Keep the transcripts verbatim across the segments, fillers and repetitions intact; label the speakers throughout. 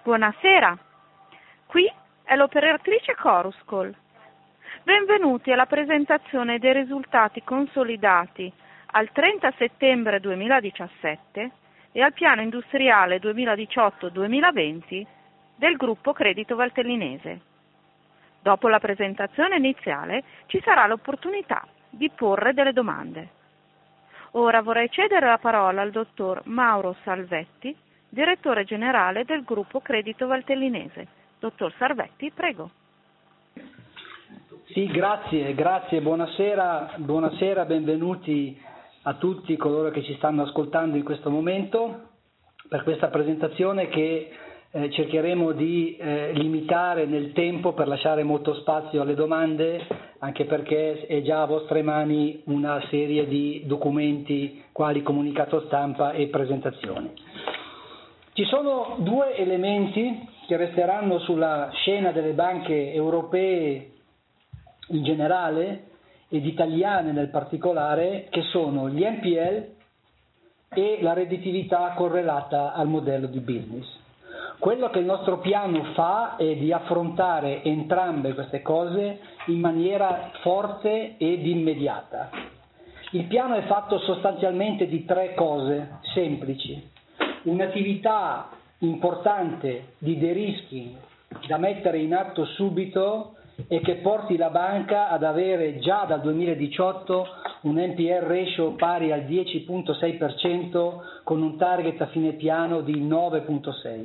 Speaker 1: Buonasera, qui è l'operatrice Chorus Call. Benvenuti alla presentazione dei risultati consolidati al trenta settembre duemiladiciassette e al piano industriale duemiladiciotto duemilaventi del gruppo Credito Valtellinese. Dopo la presentazione iniziale ci sarà l'opportunità di porre delle domande. Ora vorrei cedere la parola al dottor Mauro Salvetti, direttore generale del gruppo Credito Valtellinese. Dottor Salvetti, prego.
Speaker 2: Sì, grazie, grazie, buonasera, buonasera, benvenuti a tutti coloro che ci stanno ascoltando in questo momento per questa presentazione che eh, cercheremo di eh, limitare nel tempo per lasciare molto spazio alle domande, anche perché è già a vostre mani una serie di documenti quali comunicato stampa e presentazioni. Ci sono due elementi che resteranno sulla scena delle banche europee in generale ed italiane nel particolare, che sono gli N P L e la redditività correlata al modello di business. Quello che il nostro piano fa è di affrontare entrambe queste cose in maniera forte ed immediata. Il piano è fatto sostanzialmente di tre cose semplici: un'attività importante di de-risking da mettere in atto subito e che porti la banca ad avere già dal duemiladiciotto un N P L ratio pari al dieci virgola sei per cento con un target a fine piano di nove virgola sei.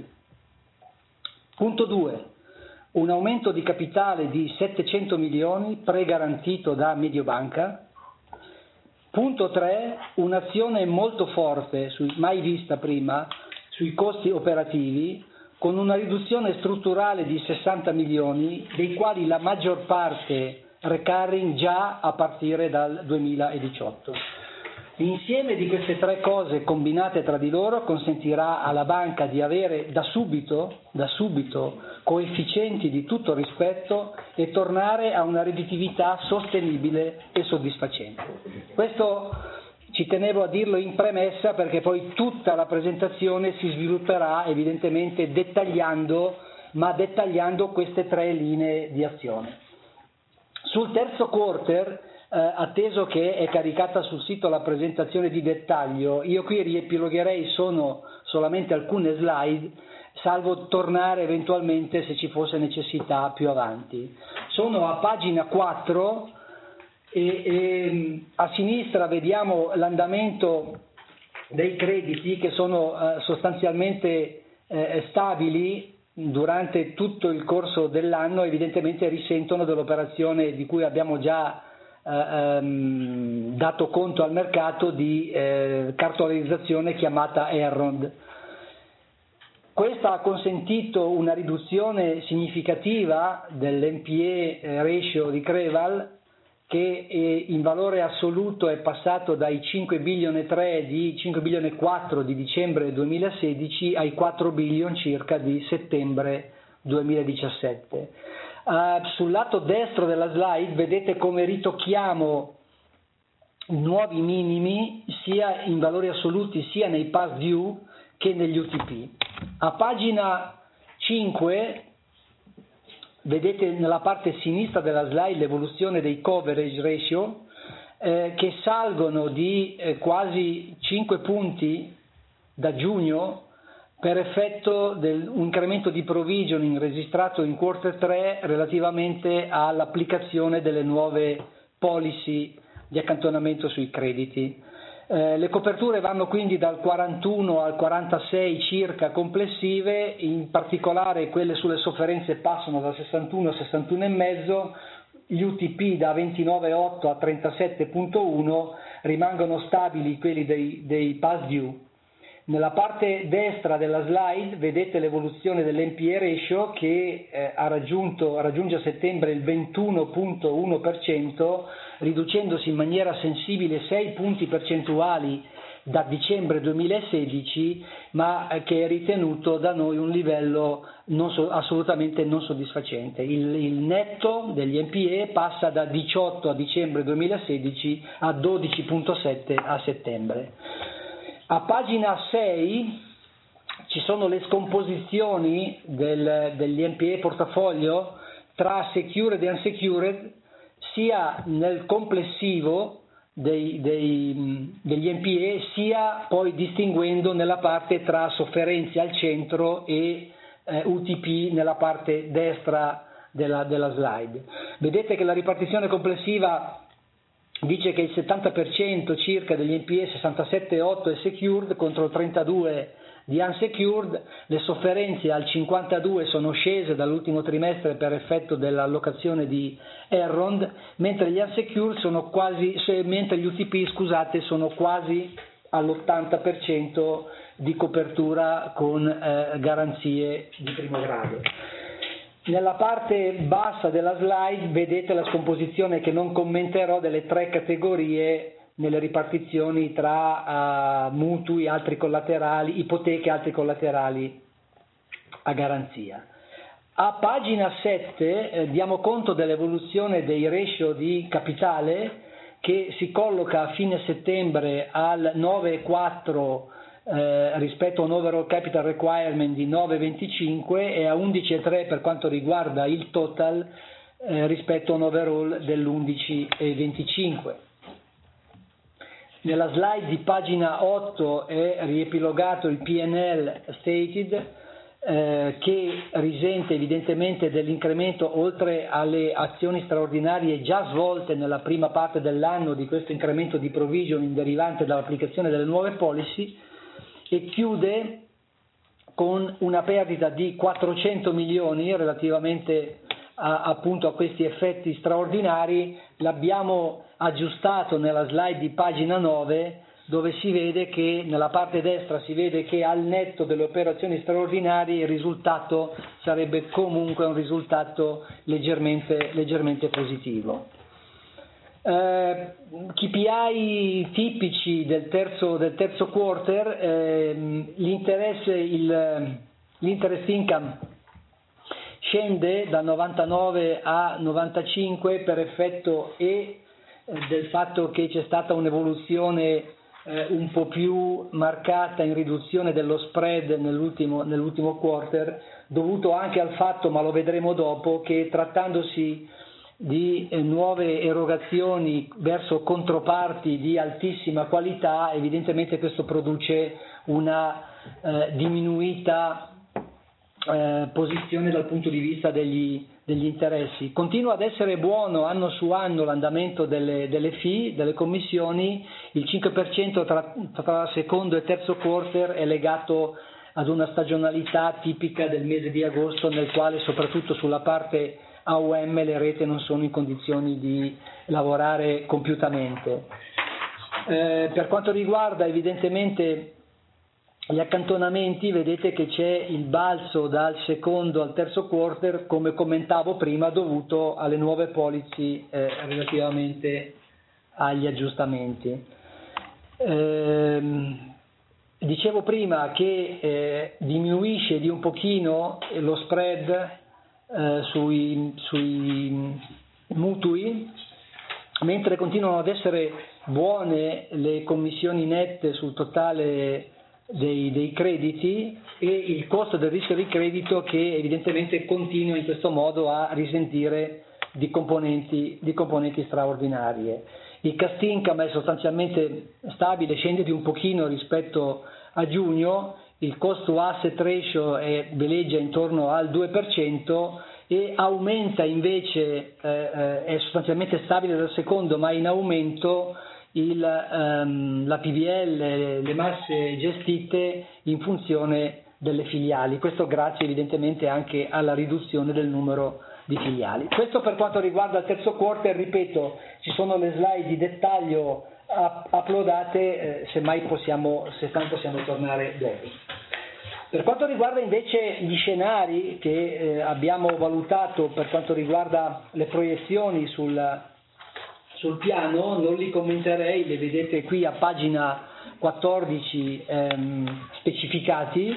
Speaker 2: Punto due. Un aumento di capitale di settecento milioni pregarantito da Mediobanca. Punto tre. Un'azione molto forte, mai vista prima, sui costi operativi, con una riduzione strutturale di sessanta milioni, dei quali la maggior parte recurring già a partire dal duemiladiciotto. L'insieme di queste tre cose combinate tra di loro consentirà alla banca di avere da subito, da subito coefficienti di tutto rispetto e tornare a una redditività sostenibile e soddisfacente. Questo ci tenevo a dirlo in premessa, perché poi tutta la presentazione si svilupperà evidentemente dettagliando, ma dettagliando queste tre linee di azione. Sul terzo quarter, eh, atteso che è caricata sul sito la presentazione di dettaglio, io qui riepilogherei sono solamente alcune slide, salvo tornare eventualmente se ci fosse necessità più avanti. Sono a pagina quattro e, e a sinistra vediamo l'andamento dei crediti che sono eh, sostanzialmente eh, stabili durante tutto il corso dell'anno, evidentemente risentono dell'operazione di cui abbiamo già eh, ehm, dato conto al mercato di eh, cartolarizzazione chiamata Enrond. Questa ha consentito una riduzione significativa dell'N P E ratio di Creval, che in valore assoluto è passato dai cinque virgola tre di cinque virgola quattro di dicembre duemilasedici ai quattro billion circa di settembre duemiladiciassette. Uh, sul lato destro della slide vedete come ritocchiamo nuovi minimi sia in valori assoluti sia nei past due che negli U T P. A pagina cinque vedete nella parte sinistra della slide l'evoluzione dei coverage ratio eh, che salgono di eh, quasi cinque punti da giugno per effetto di un incremento di provisioning registrato in quarter tre relativamente all'applicazione delle nuove policy di accantonamento sui crediti. Eh, le coperture vanno quindi dal quarantuno al quarantasei circa complessive, in particolare quelle sulle sofferenze passano da sessantuno a sessantuno virgola cinque, gli U T P da ventinove virgola otto a trentasette virgola uno, rimangono stabili quelli dei, dei past due. Nella parte destra della slide vedete l'evoluzione dell'N P E ratio che eh, ha raggiunto, raggiunge a settembre il ventuno virgola uno per cento, riducendosi in maniera sensibile sei punti percentuali da dicembre duemilasedici, ma eh, che è ritenuto da noi un livello non so, assolutamente non soddisfacente. Il, il netto degli N P E passa da diciotto a dicembre duemilasedici a dodici virgola sette a settembre. A pagina sei ci sono le scomposizioni del, degli N P E portafoglio tra secured e unsecured, sia nel complessivo dei, dei, degli N P E, sia poi distinguendo nella parte tra sofferenze al centro e eh, U T P nella parte destra della, della slide. Vedete che la ripartizione complessiva dice che il settanta per cento circa degli N P E, sessantasette virgola otto è secured contro il trentadue per cento di unsecured, le sofferenze al cinquantadue per cento sono scese dall'ultimo trimestre per effetto dell'allocazione di Enron, mentre gli unsecured sono quasi, mentre gli U T P, scusate, sono quasi all'ottanta per cento di copertura con eh, garanzie di primo grado. Nella parte bassa della slide vedete la scomposizione, che non commenterò, delle tre categorie nelle ripartizioni tra uh, mutui, altri collaterali, ipoteche e altri collaterali a garanzia. A pagina sette eh, diamo conto dell'evoluzione dei ratio di capitale, che si colloca a fine settembre al nove virgola quattro eh, rispetto a un overall capital requirement di nove virgola venticinque e a undici virgola tre per quanto riguarda il total eh, rispetto a un overall dell'undici virgola venticinque. Nella slide di pagina otto è riepilogato il P and L stated, eh, che risente evidentemente dell'incremento, oltre alle azioni straordinarie già svolte nella prima parte dell'anno, di questo incremento di provisioning derivante dall'applicazione delle nuove policy, e chiude con una perdita di quattrocento milioni relativamente a, appunto a questi effetti straordinari. L'abbiamo aggiustato nella slide di pagina nove, dove si vede che nella parte destra si vede che al netto delle operazioni straordinarie il risultato sarebbe comunque un risultato leggermente, leggermente positivo. Eh, K P I tipici del terzo, del terzo quarter, eh, l'interesse, il, l'interest income scende da novantanove a novantacinque per effetto e del fatto che c'è stata un'evoluzione eh, un po' più marcata in riduzione dello spread nell'ultimo, nell'ultimo quarter, dovuto anche al fatto, ma lo vedremo dopo, che trattandosi di eh, nuove erogazioni verso controparti di altissima qualità, evidentemente questo produce una eh, diminuita eh, posizione dal punto di vista degli degli interessi. Continua ad essere buono anno su anno l'andamento delle, delle fee, delle commissioni. Il cinque per cento tra, tra secondo e terzo quarter è legato ad una stagionalità tipica del mese di agosto, nel quale soprattutto sulla parte A U M le rete non sono in condizioni di lavorare compiutamente. Eh, per quanto riguarda evidentemente gli accantonamenti, vedete che c'è il balzo dal secondo al terzo quarter, come commentavo prima, dovuto alle nuove policy eh, relativamente agli aggiustamenti. Eh, dicevo prima che eh, diminuisce di un pochino lo spread eh, sui, sui mutui, mentre continuano ad essere buone le commissioni nette sul totale Dei, dei crediti, e il costo del rischio di credito che evidentemente continua in questo modo a risentire di componenti, di componenti straordinarie. Il cost income è sostanzialmente stabile, scende di un pochino rispetto a giugno, il cost to asset ratio è, veleggia intorno al due per cento e aumenta invece, eh, è sostanzialmente stabile dal secondo, ma in aumento Il, um, la P V L, le masse gestite in funzione delle filiali, questo grazie evidentemente anche alla riduzione del numero di filiali. Questo per quanto riguarda il terzo quarter, ripeto, ci sono le slide di dettaglio uploadate, eh, semmai possiamo, se tanto possiamo tornare dopo. Per quanto riguarda invece gli scenari che eh, abbiamo valutato per quanto riguarda le proiezioni sul Sul piano, non li commenterei, le vedete qui a pagina quattordici ehm, specificati,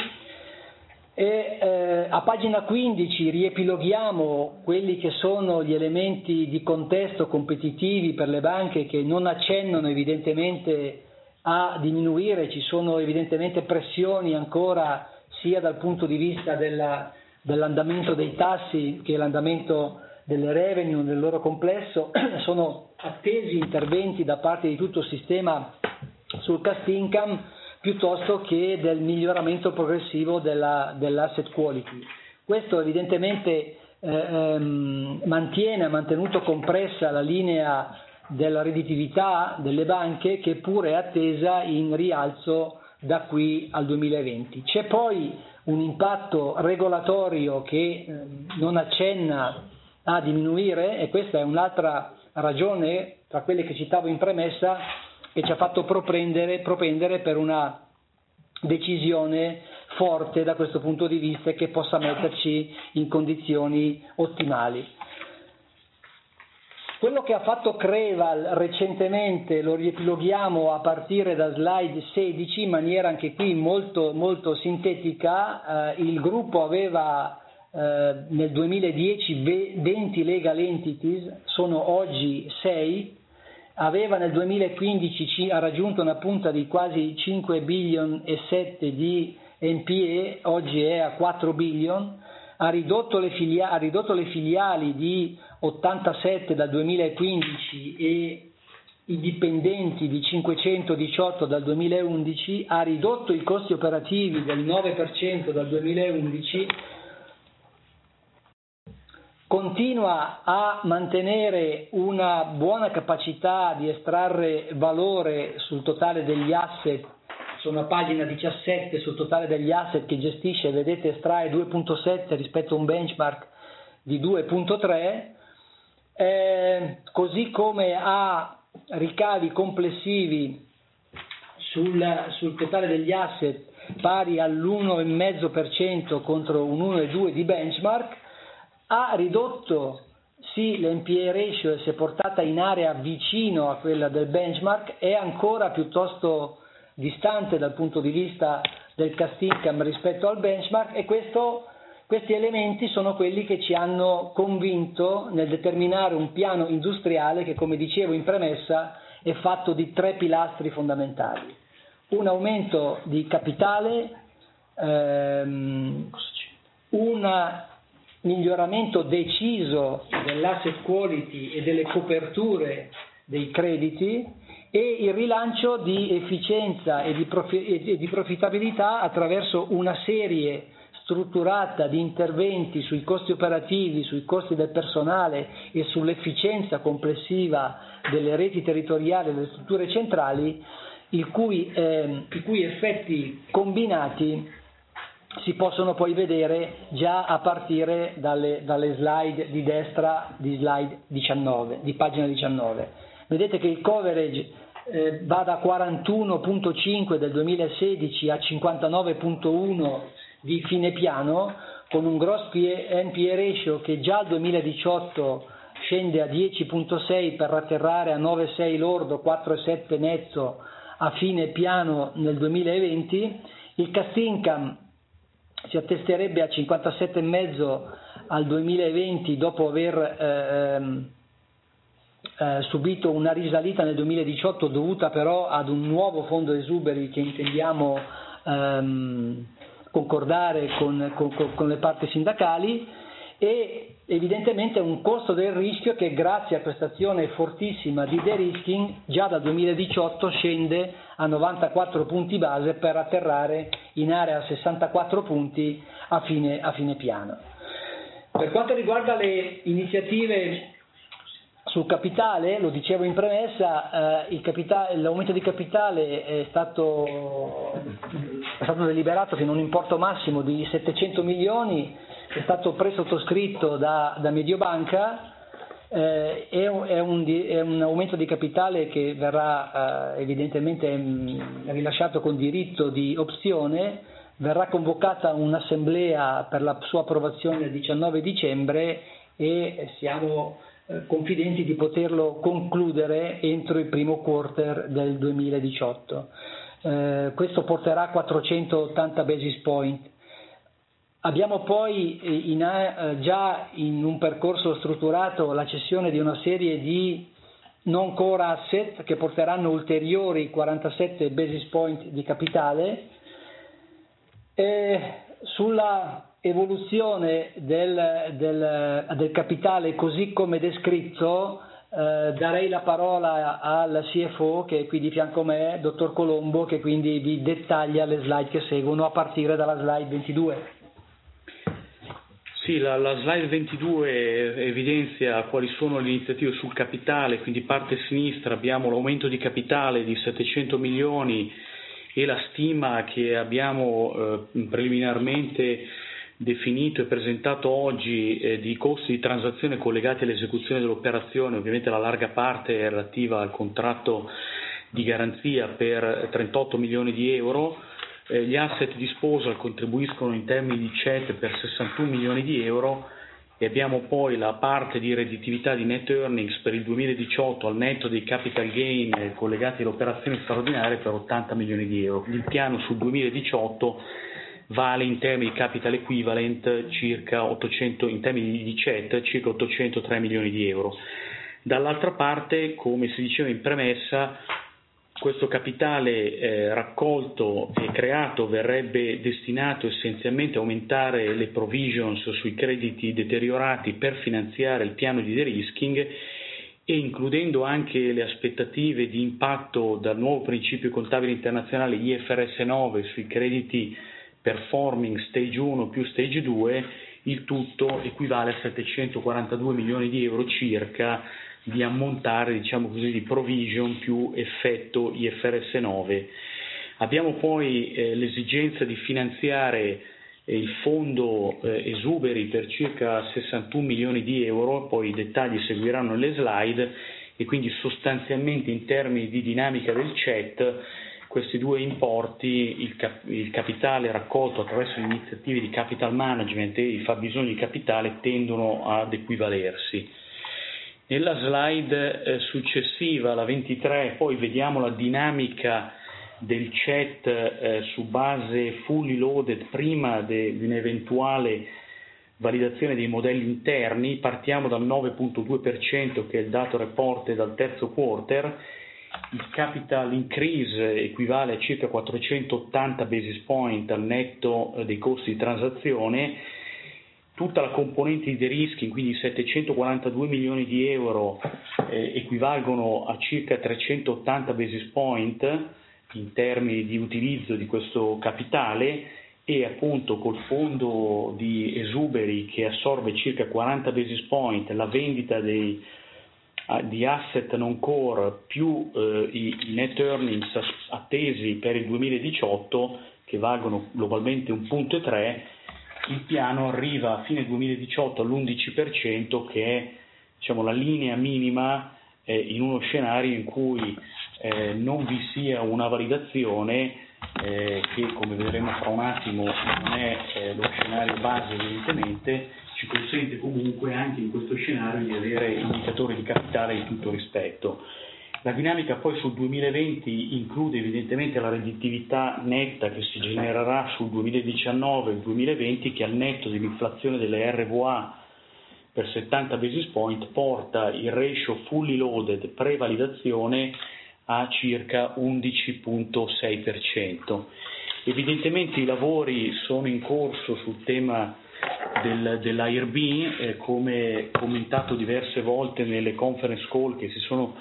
Speaker 2: e eh, a pagina quindici riepiloghiamo quelli che sono gli elementi di contesto competitivi per le banche che non accennano evidentemente a diminuire. Ci sono evidentemente pressioni ancora sia dal punto di vista della, dell'andamento dei tassi che l'andamento delle revenue nel loro complesso. Sono attesi interventi da parte di tutto il sistema sul cost income piuttosto che del miglioramento progressivo della, dell'asset quality. Questo evidentemente eh, ehm, mantiene, ha mantenuto compressa la linea della redditività delle banche, che pure è attesa in rialzo da qui al duemilaventi. C'è poi un impatto regolatorio che eh, non accenna a diminuire, e questa è un'altra ragione tra quelle che citavo in premessa che ci ha fatto propendere, propendere per una decisione forte da questo punto di vista, che possa metterci in condizioni ottimali. Quello che ha fatto Creval recentemente lo riepiloghiamo a partire da slide sedici in maniera anche qui molto, molto sintetica. Eh, il gruppo aveva eh, nel duemiladieci venti legal entities, sono oggi sei, aveva nel duemilaquindici ha raggiunto una punta di quasi cinque billion e sette di N P E, oggi è a quattro billion, ha ridotto le, filia- ha ridotto le filiali di ottantasette dal duemilaquindici e i dipendenti di cinquecentodiciotto dal duemilaundici, ha ridotto i costi operativi del nove per cento dal duemilaundici, continua a mantenere una buona capacità di estrarre valore sul totale degli asset. Sono a pagina diciassette, sul totale degli asset che gestisce, vedete, estrae due virgola sette rispetto a un benchmark di due virgola tre, eh, così come ha ricavi complessivi sul, sul totale degli asset pari all'uno virgola cinque per cento contro un uno virgola due per cento di benchmark. Ha ridotto sì l'N P A ratio e si è portata in area vicino a quella del benchmark, è ancora piuttosto distante dal punto di vista del cost income rispetto al benchmark, e questo, questi elementi sono quelli che ci hanno convinto nel determinare un piano industriale che, come dicevo in premessa, è fatto di tre pilastri fondamentali: un aumento di capitale, ehm, un miglioramento deciso dell'asset quality e delle coperture dei crediti, e il rilancio di efficienza e di, profi- e di profittabilità attraverso una serie strutturata di interventi sui costi operativi, sui costi del personale e sull'efficienza complessiva delle reti territoriali e delle strutture centrali, il cui, eh, i cui effetti combinati si possono poi vedere già a partire dalle, dalle slide di destra di slide diciannove, di pagina diciannove. Vedete che il coverage eh, va da quarantuno virgola cinque del duemilasedici a cinquantanove virgola uno di fine piano, con un gross N P A ratio che già al duemiladiciotto scende a dieci virgola sei per atterrare a nove virgola sei lordo, quattro virgola sette netto a fine piano nel duemilaventi. Il cost income si attesterebbe a cinquantasette virgola cinque al duemilaventi, dopo aver ehm, eh, subito una risalita nel duemiladiciotto dovuta però ad un nuovo fondo esuberi che intendiamo ehm, concordare con, con, con le parti sindacali, e evidentemente un costo del rischio che, grazie a questa azione fortissima di de-risking, già dal duemiladiciotto scende a novantaquattro punti base per atterrare in area a sessantaquattro punti a fine, a fine piano. Per quanto riguarda le iniziative sul capitale, lo dicevo in premessa, eh, il capitale, l'aumento di capitale è stato, è stato deliberato fino a un importo massimo di settecento milioni, è stato presottoscritto da, da Mediobanca, eh, è, un, è, un, è un aumento di capitale che verrà eh, evidentemente mh, rilasciato con diritto di opzione, verrà convocata un'assemblea per la sua approvazione il diciannove dicembre e siamo eh, confidenti di poterlo concludere entro il primo quarter del duemiladiciotto. Eh, questo porterà a quattrocentottanta basis point. Abbiamo poi in, eh, già in un percorso strutturato la cessione di una serie di non core asset che porteranno ulteriori quarantasette basis point di capitale. E sulla evoluzione del, del, del capitale così come descritto, eh, darei la parola al C F O che è qui di fianco a me, dottor Colombo, che quindi vi dettaglia le slide che seguono a partire dalla slide ventidue.
Speaker 3: Sì, la, la slide ventidue evidenzia quali sono le iniziative sul capitale, quindi parte sinistra abbiamo l'aumento di capitale di settecento milioni e la stima che abbiamo eh, preliminarmente definito e presentato oggi eh, di costi di transazione collegati all'esecuzione dell'operazione. Ovviamente la larga parte è relativa al contratto di garanzia per trentotto milioni di euro. Eh, gli asset disposal contribuiscono in termini di C E T per sessantuno milioni di euro e abbiamo poi la parte di redditività di net earnings per il duemiladiciotto al netto dei capital gain eh, collegati alle operazioni straordinarie per ottanta milioni di euro. Il piano sul duemiladiciotto vale in termini di capital equivalent circa ottocento, in termini di C E T circa ottocentotré milioni di euro. Dall'altra parte, come si diceva in premessa, questo capitale eh, raccolto e creato verrebbe destinato essenzialmente a aumentare le provisions sui crediti deteriorati per finanziare il piano di de-risking e includendo anche le aspettative di impatto dal nuovo principio contabile internazionale I F R S nove sui crediti performing stage uno più stage due, il tutto equivale a settecentoquarantadue milioni di euro circa di ammontare, diciamo così, di provision più effetto I F R S nove. Abbiamo poi eh, l'esigenza di finanziare eh, il fondo eh, esuberi per circa sessantuno milioni di euro, poi i dettagli seguiranno nelle slide, e quindi sostanzialmente in termini di dinamica del C E T questi due importi, il, cap- il capitale raccolto attraverso le iniziative di capital management e i fabbisogni di capitale tendono ad equivalersi. Nella slide eh, successiva, la ventitré, poi vediamo la dinamica del C E T eh, su base fully loaded prima de- di un'eventuale validazione dei modelli interni. Partiamo dal nove virgola due per cento che è il dato reported dal terzo quarter. Il capital increase equivale a circa quattrocentottanta basis point al netto eh, dei costi di transazione. Tutta la componente di de-risking, quindi settecentoquarantadue milioni di euro, eh, equivalgono a circa trecentottanta basis point in termini di utilizzo di questo capitale, e appunto col fondo di esuberi che assorbe circa quaranta basis point, la vendita dei, di asset non core più eh, i, i net earnings attesi per il duemiladiciotto che valgono globalmente un punto e tre, il piano arriva a fine duemiladiciotto all'undici per cento, che è, diciamo, la linea minima eh, in uno scenario in cui eh, non vi sia una validazione eh, che, come vedremo fra un attimo, non è eh, lo scenario base evidentemente, ci consente comunque anche in questo scenario di avere indicatori di capitale di tutto rispetto. La dinamica poi sul duemilaventi include evidentemente la redditività netta che si genererà sul duemiladiciannove e il duemilaventi, che al netto dell'inflazione delle R V A per settanta basis point porta il ratio fully loaded pre-validazione a circa undici virgola sei per cento. Evidentemente i lavori sono in corso sul tema del, dell'A I R B, eh, come commentato diverse volte nelle conference call che si sono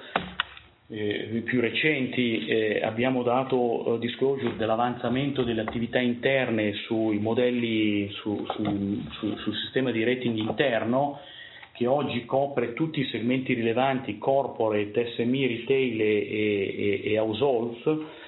Speaker 3: Eh, più recenti. Eh, abbiamo dato eh, disclosure dell'avanzamento delle attività interne sui modelli su, su, su, sul sistema di rating interno, che oggi copre tutti i segmenti rilevanti: corporate, S M E, retail e, e, e households,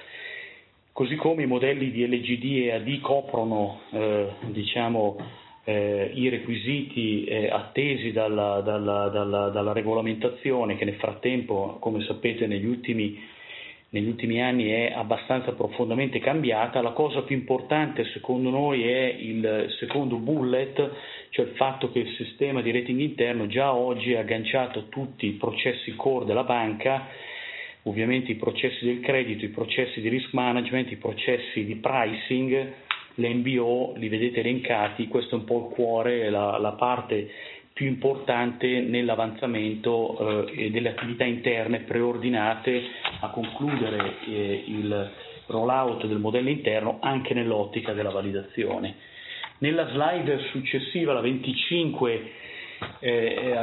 Speaker 3: così come i modelli di L G D e A D coprono eh, diciamo Eh, i requisiti eh, attesi dalla, dalla, dalla, dalla regolamentazione, che nel frattempo, come sapete, negli ultimi, negli ultimi anni è abbastanza profondamente cambiata. La cosa più importante secondo noi è il secondo bullet, cioè il fatto che il sistema di rating interno già oggi ha agganciato tutti i processi core della banca, ovviamente i processi del credito, i processi di risk management, i processi di pricing, l'M B O, li vedete elencati. Questo è un po' il cuore, la, la parte più importante nell'avanzamento eh, delle attività interne preordinate a concludere eh, il rollout del modello interno anche nell'ottica della validazione. Nella slide successiva, la venticinque, eh,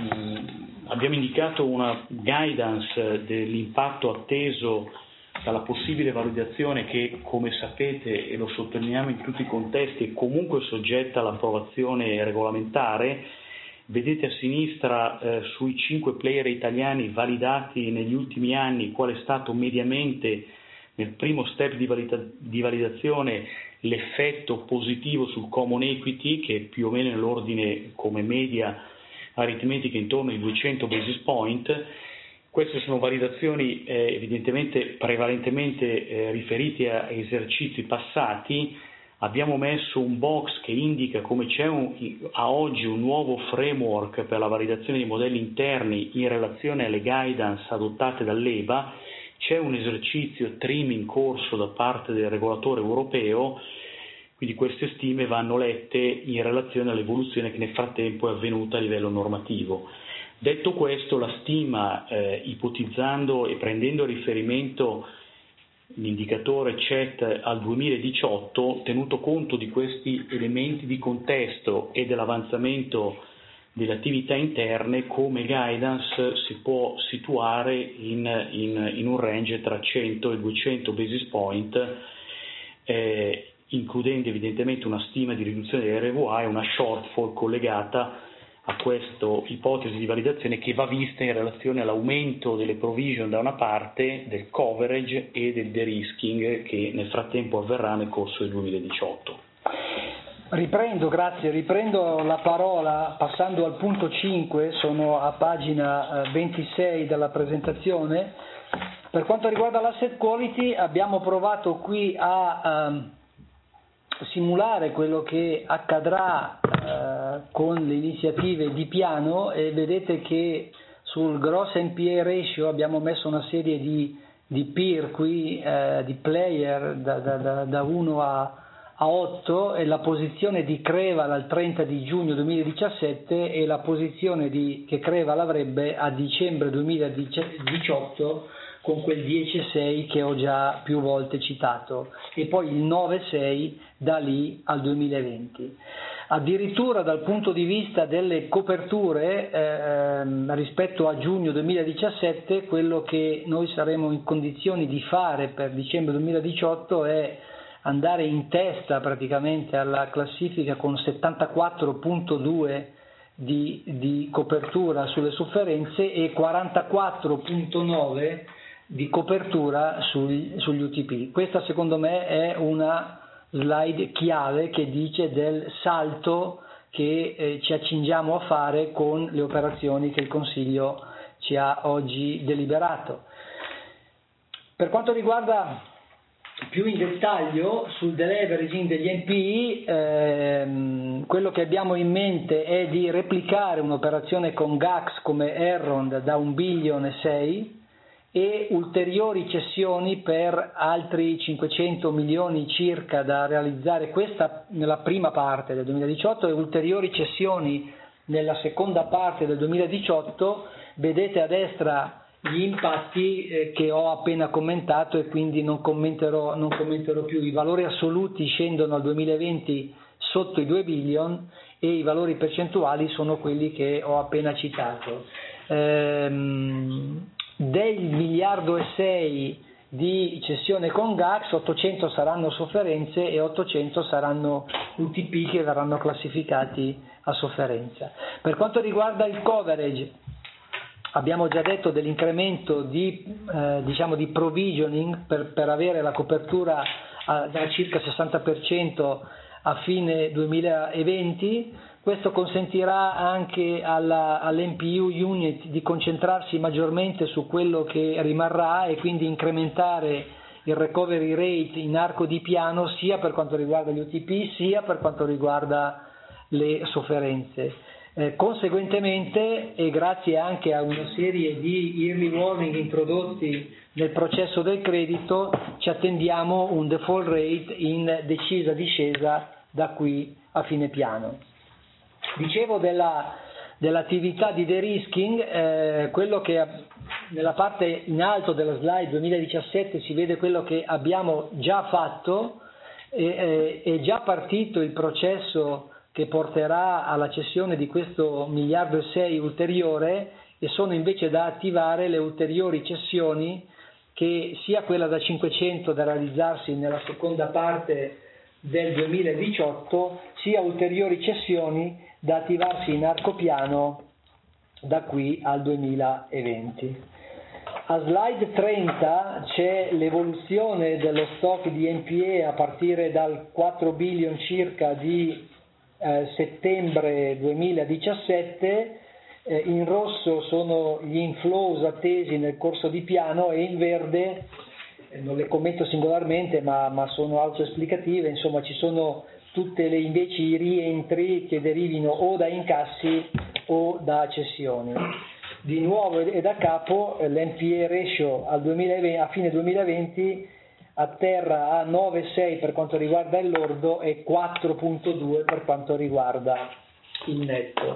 Speaker 3: abbiamo indicato una guidance dell'impatto atteso dalla possibile validazione che, come sapete, e lo sottolineiamo in tutti i contesti, è comunque soggetta all'approvazione regolamentare. Vedete a sinistra eh, sui cinque player italiani validati negli ultimi anni qual è stato mediamente nel primo step di, valida- di validazione l'effetto positivo sul common equity, che è più o meno nell'ordine come media aritmetica intorno ai duecento basis point. Queste sono validazioni eh, evidentemente prevalentemente eh, riferite a esercizi passati. Abbiamo messo un box che indica come c'è un, a oggi un nuovo framework per la validazione dei modelli interni in relazione alle guidance adottate dall'E B A. C'è un esercizio trim in corso da parte del regolatore europeo, quindi queste stime vanno lette in relazione all'evoluzione che nel frattempo è avvenuta a livello normativo. Detto questo, la stima, eh, ipotizzando e prendendo a riferimento l'indicatore C E T al duemiladiciotto, tenuto conto di questi elementi di contesto e dell'avanzamento delle attività interne, come guidance si può situare in, in, in un range tra cento e duecento basis point, eh, includendo evidentemente una stima di riduzione dell'R V A e una shortfall collegata a questa ipotesi di validazione, che va vista in relazione all'aumento delle provision da una parte, del coverage e del de-risking che nel frattempo avverrà nel corso del duemiladiciotto.
Speaker 2: Riprendo, grazie, riprendo la parola passando al punto cinque, sono a pagina ventisei della presentazione. Per quanto riguarda l'asset quality abbiamo provato qui a um, simulare quello che accadrà eh, con le iniziative di piano, e vedete che sul gross N P A ratio abbiamo messo una serie di, di peer qui, eh, di player da, da, da, da uno a, a otto, e la posizione di Creval al trenta di giugno duemiladiciassette e la posizione di, che Creval avrebbe a dicembre duemiladiciotto con quel dieci virgola sei che ho già più volte citato, e poi il nove virgola sei da lì al duemilaventi. Addirittura dal punto di vista delle coperture eh, rispetto a giugno duemiladiciassette, quello che noi saremo in condizioni di fare per dicembre duemiladiciotto è andare in testa praticamente alla classifica con settantaquattro virgola due di, di copertura sulle sofferenze e quarantaquattro virgola nove di copertura sugli, sugli U T P. Questa secondo me è una slide chiave che dice del salto che eh, ci accingiamo a fare con le operazioni che il Consiglio ci ha oggi deliberato. Per quanto riguarda più in dettaglio sul deleveraging degli N P I, ehm, quello che abbiamo in mente è di replicare un'operazione con G A X come Errond da un bilione e sei e ulteriori cessioni per altri cinquecento milioni circa da realizzare, questa nella prima parte del duemiladiciotto, e ulteriori cessioni nella seconda parte del duemiladiciotto. Vedete a destra gli impatti eh, che ho appena commentato, e quindi non commenterò, non commenterò più. I valori assoluti scendono al duemilaventi sotto i due billion e i valori percentuali sono quelli che ho appena citato. Ehm, del miliardo e sei di cessione con G A X, ottocento saranno sofferenze e ottocento saranno U T P che verranno classificati a sofferenza. Per quanto riguarda il coverage, abbiamo già detto dell'incremento di, eh, diciamo di provisioning per, per avere la copertura a, a circa sessanta per cento a fine duemilaventi. Questo consentirà anche alla, all'N P U unit di concentrarsi maggiormente su quello che rimarrà e quindi incrementare il recovery rate in arco di piano, sia per quanto riguarda gli U T P sia per quanto riguarda le sofferenze. Eh, conseguentemente, e grazie anche a una serie di early warning introdotti nel processo del credito, ci attendiamo un default rate in decisa discesa da qui a fine piano. Dicevo della, dell'attività di de-risking, eh, quello che nella parte in alto della slide duemiladiciassette si vede quello che abbiamo già fatto, è, è già partito il processo che porterà alla cessione di questo miliardo e sei ulteriore, e sono invece da attivare le ulteriori cessioni, che sia quella da cinquecento da realizzarsi nella seconda parte del duemiladiciotto, sia ulteriori cessioni da attivarsi in arco piano da qui al duemilaventi. A slide trenta c'è l'evoluzione dello stock di N P E a partire dal quattro billion circa di eh, settembre duemiladiciassette. Eh, in rosso sono gli inflows attesi nel corso di piano, e in verde, eh, non le commento singolarmente ma, ma sono autoesplicative, insomma ci sono tutte le invece i rientri che derivino o da incassi o da cessioni. Di nuovo e da capo l'N P E ratio al duemilaventi, a fine duemilaventi atterra a nove virgola sei per quanto riguarda il lordo e quattro virgola due per quanto riguarda il netto.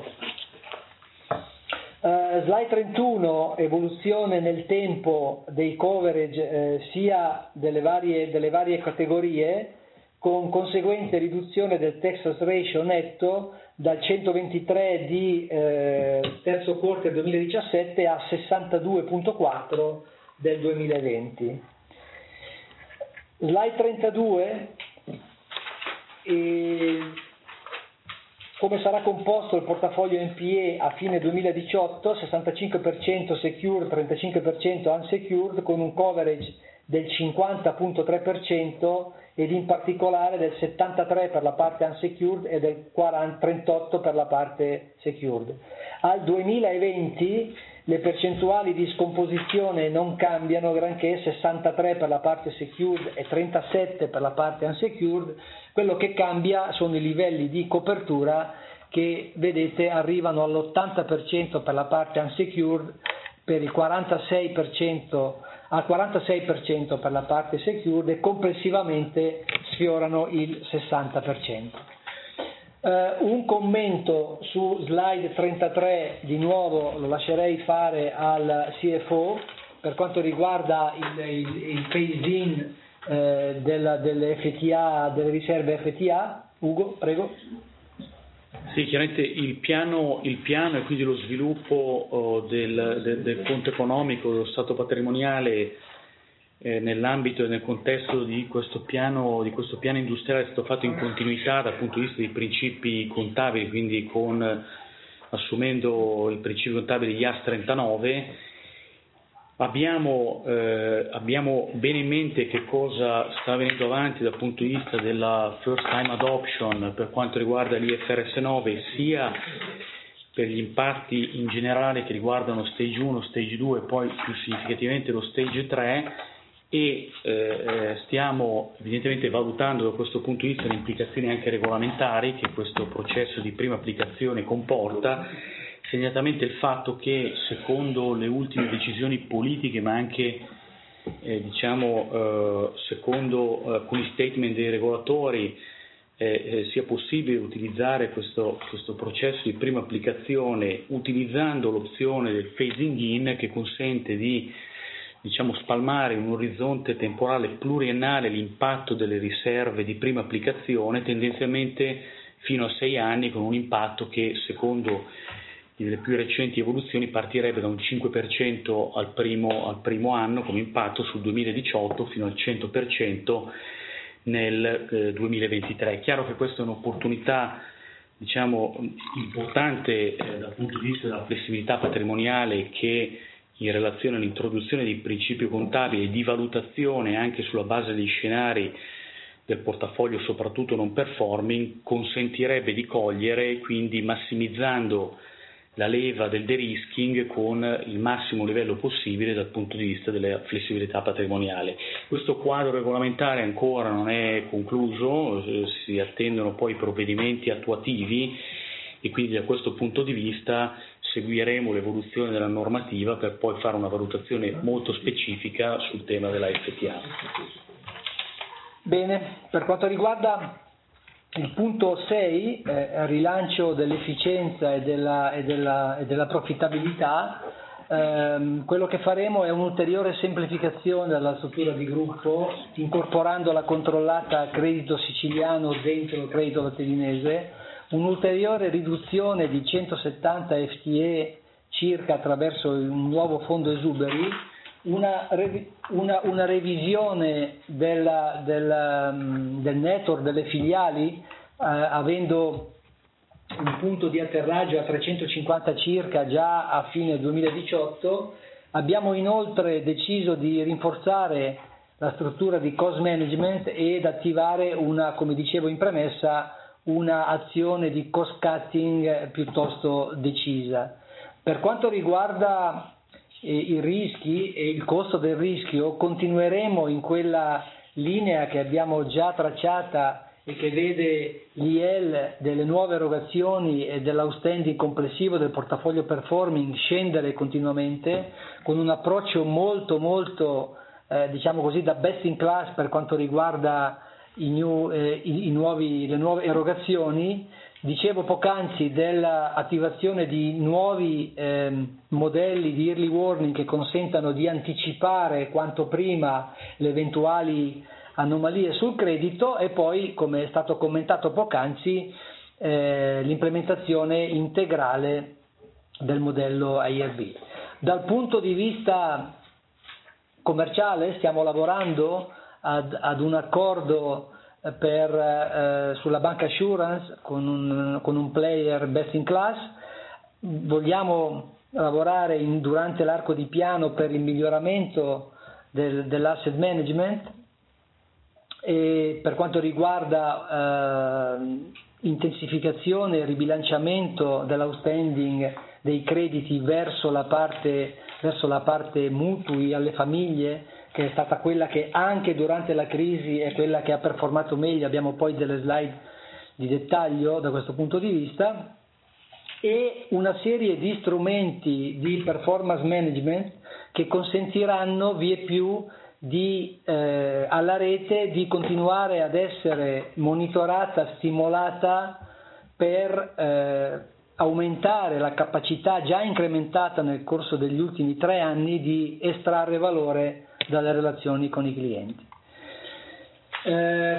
Speaker 2: Uh, slide trentuno, evoluzione nel tempo dei coverage eh, sia delle varie, delle varie categorie, con conseguente riduzione del Texas ratio netto dal centoventitré di eh, terzo quarter duemiladiciassette a sessantadue virgola quattro del duemilaventi. Slide trentadue, e come sarà composto il portafoglio N P E a fine duemiladiciotto: sessantacinque per cento secured, trentacinque per cento unsecured, con un coverage del cinquanta virgola tre per cento ed in particolare del settantatré per cento per la parte unsecured e del trentotto per cento per la parte secured. Al duemilaventi le percentuali di scomposizione non cambiano granché, sessantatré per cento per la parte secured e trentasette per cento per la parte unsecured. Quello che cambia sono i livelli di copertura, che vedete arrivano all'ottanta per cento per la parte unsecured, per il quarantasei per cento al quarantasei per cento per la parte secured, e complessivamente sfiorano il sessanta per cento. Uh, un commento su slide trentatré, di nuovo lo lascerei fare al C F O, per quanto riguarda il, il, il phase-in eh, della, delle F T A, delle riserve F T A. Ugo, prego.
Speaker 3: Sì, chiaramente il piano, il piano e quindi lo sviluppo oh, del, del, del conto economico, dello stato patrimoniale eh, nell'ambito e nel contesto di questo piano, di questo piano industriale è stato fatto in continuità dal punto di vista dei principi contabili, quindi con, assumendo il principio contabile I A S trentanove. Abbiamo, eh, abbiamo bene in mente che cosa sta avvenendo avanti dal punto di vista della first time adoption per quanto riguarda l'I F R S nove, sia per gli impatti in generale che riguardano stage uno, stage due e poi più significativamente lo stage tre, e eh, stiamo evidentemente valutando da questo punto di vista le implicazioni anche regolamentari che questo processo di prima applicazione comporta, segnatamente il fatto che secondo le ultime decisioni politiche, ma anche eh, diciamo eh, secondo alcuni statement dei regolatori, eh, eh, sia possibile utilizzare questo, questo processo di prima applicazione utilizzando l'opzione del phasing in, che consente di diciamo spalmare in un orizzonte temporale pluriennale l'impatto delle riserve di prima applicazione, tendenzialmente fino a sei anni, con un impatto che secondo le più recenti evoluzioni partirebbe da un cinque per cento al primo, al primo anno come impatto sul duemiladiciotto fino al cento per cento nel eh, duemilaventitré. È chiaro che questa è un'opportunità diciamo importante eh, dal punto di vista della flessibilità patrimoniale, che in relazione all'introduzione di principio contabile e di valutazione anche sulla base degli scenari del portafoglio soprattutto non performing consentirebbe di cogliere, quindi massimizzando la leva del de-risking con il massimo livello possibile dal punto di vista della flessibilità patrimoniale. Questo quadro regolamentare ancora non è concluso, si attendono poi i provvedimenti attuativi e quindi da questo punto di vista seguiremo l'evoluzione della normativa per poi fare una valutazione molto specifica sul tema della F T A.
Speaker 2: Bene, per quanto riguarda il punto sei, eh, rilancio dell'efficienza e della, e della, e della profittabilità, ehm, quello che faremo è un'ulteriore semplificazione della struttura di gruppo, incorporando la controllata credito siciliano dentro il credito laterinese, un'ulteriore riduzione di centosettanta F T E circa attraverso un nuovo fondo esuberi, una, una, una revisione della, della, del network delle filiali, eh, avendo un punto di atterraggio a trecentocinquanta circa già a fine duemiladiciotto. Abbiamo inoltre deciso di rinforzare la struttura di cost management ed attivare una, come dicevo in premessa, una azione di cost cutting piuttosto decisa. Per quanto riguarda eh, i rischi e il costo del rischio, continueremo in quella linea che abbiamo già tracciata e che vede l'I L delle nuove erogazioni e dell'outstanding complessivo del portafoglio performing scendere continuamente, con un approccio molto molto eh, diciamo così da best in class per quanto riguarda i new, eh, i, i nuovi, le nuove erogazioni. Dicevo poc'anzi dell'attivazione di nuovi eh, modelli di early warning che consentano di anticipare quanto prima le eventuali anomalie sul credito, e poi, come è stato commentato poc'anzi, eh, l'implementazione integrale del modello I R B. Dal punto di vista commerciale stiamo lavorando ad, ad un accordo per, eh, sulla bank assurance con un, con un player best in class. Vogliamo lavorare in, durante l'arco di piano per il miglioramento del, dell'asset management. E per quanto riguarda eh, intensificazione e ribilanciamento dell'outstanding dei crediti verso la parte, verso la parte mutui alle famiglie, che è stata quella che anche durante la crisi è quella che ha performato meglio, abbiamo poi delle slide di dettaglio da questo punto di vista, e una serie di strumenti di performance management che consentiranno vie più di, eh, alla rete di continuare ad essere monitorata, stimolata per eh, aumentare la capacità già incrementata nel corso degli ultimi tre anni di estrarre valore dalle relazioni con i clienti. Eh,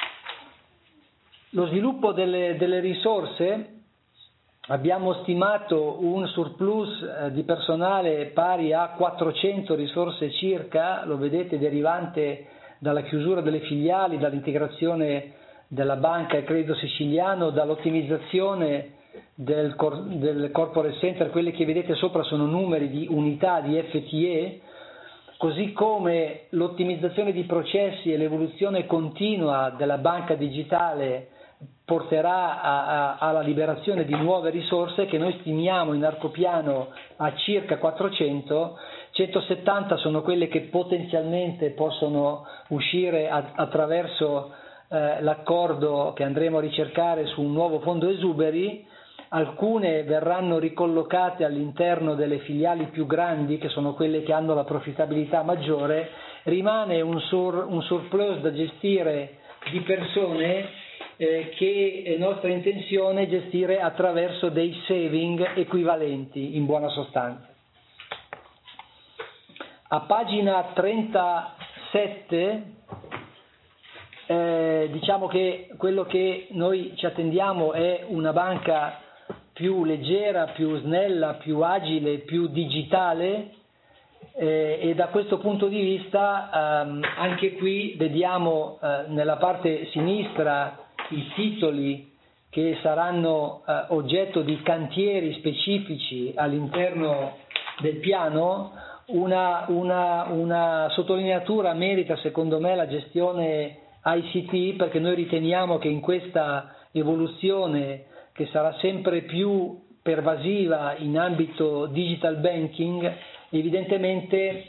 Speaker 2: lo sviluppo delle, delle risorse. Abbiamo stimato un surplus di personale pari a quattrocento risorse circa, lo vedete, derivante dalla chiusura delle filiali, dall'integrazione della banca e credito siciliano, dall'ottimizzazione del, cor- del corporate center. Quelli che vedete sopra sono numeri di unità di F T E, così come l'ottimizzazione di processi e l'evoluzione continua della banca digitale porterà a, a, alla liberazione di nuove risorse che noi stimiamo in arcopiano a circa quattrocento. Centosettanta sono quelle che potenzialmente possono uscire a, attraverso eh, l'accordo che andremo a ricercare su un nuovo fondo esuberi. Alcune verranno ricollocate all'interno delle filiali più grandi, che sono quelle che hanno la profittabilità maggiore. Rimane un, sur, un surplus da gestire di persone Eh, che è nostra intenzione gestire attraverso dei saving equivalenti, in buona sostanza. A pagina trentasette eh, diciamo che quello che noi ci attendiamo è una banca più leggera, più snella, più agile, più digitale, eh, e da questo punto di vista ehm, anche qui vediamo eh, nella parte sinistra i titoli che saranno eh, oggetto di cantieri specifici all'interno del piano. Una, una, una sottolineatura merita secondo me la gestione I C T, perché noi riteniamo che in questa evoluzione che sarà sempre più pervasiva in ambito digital banking, evidentemente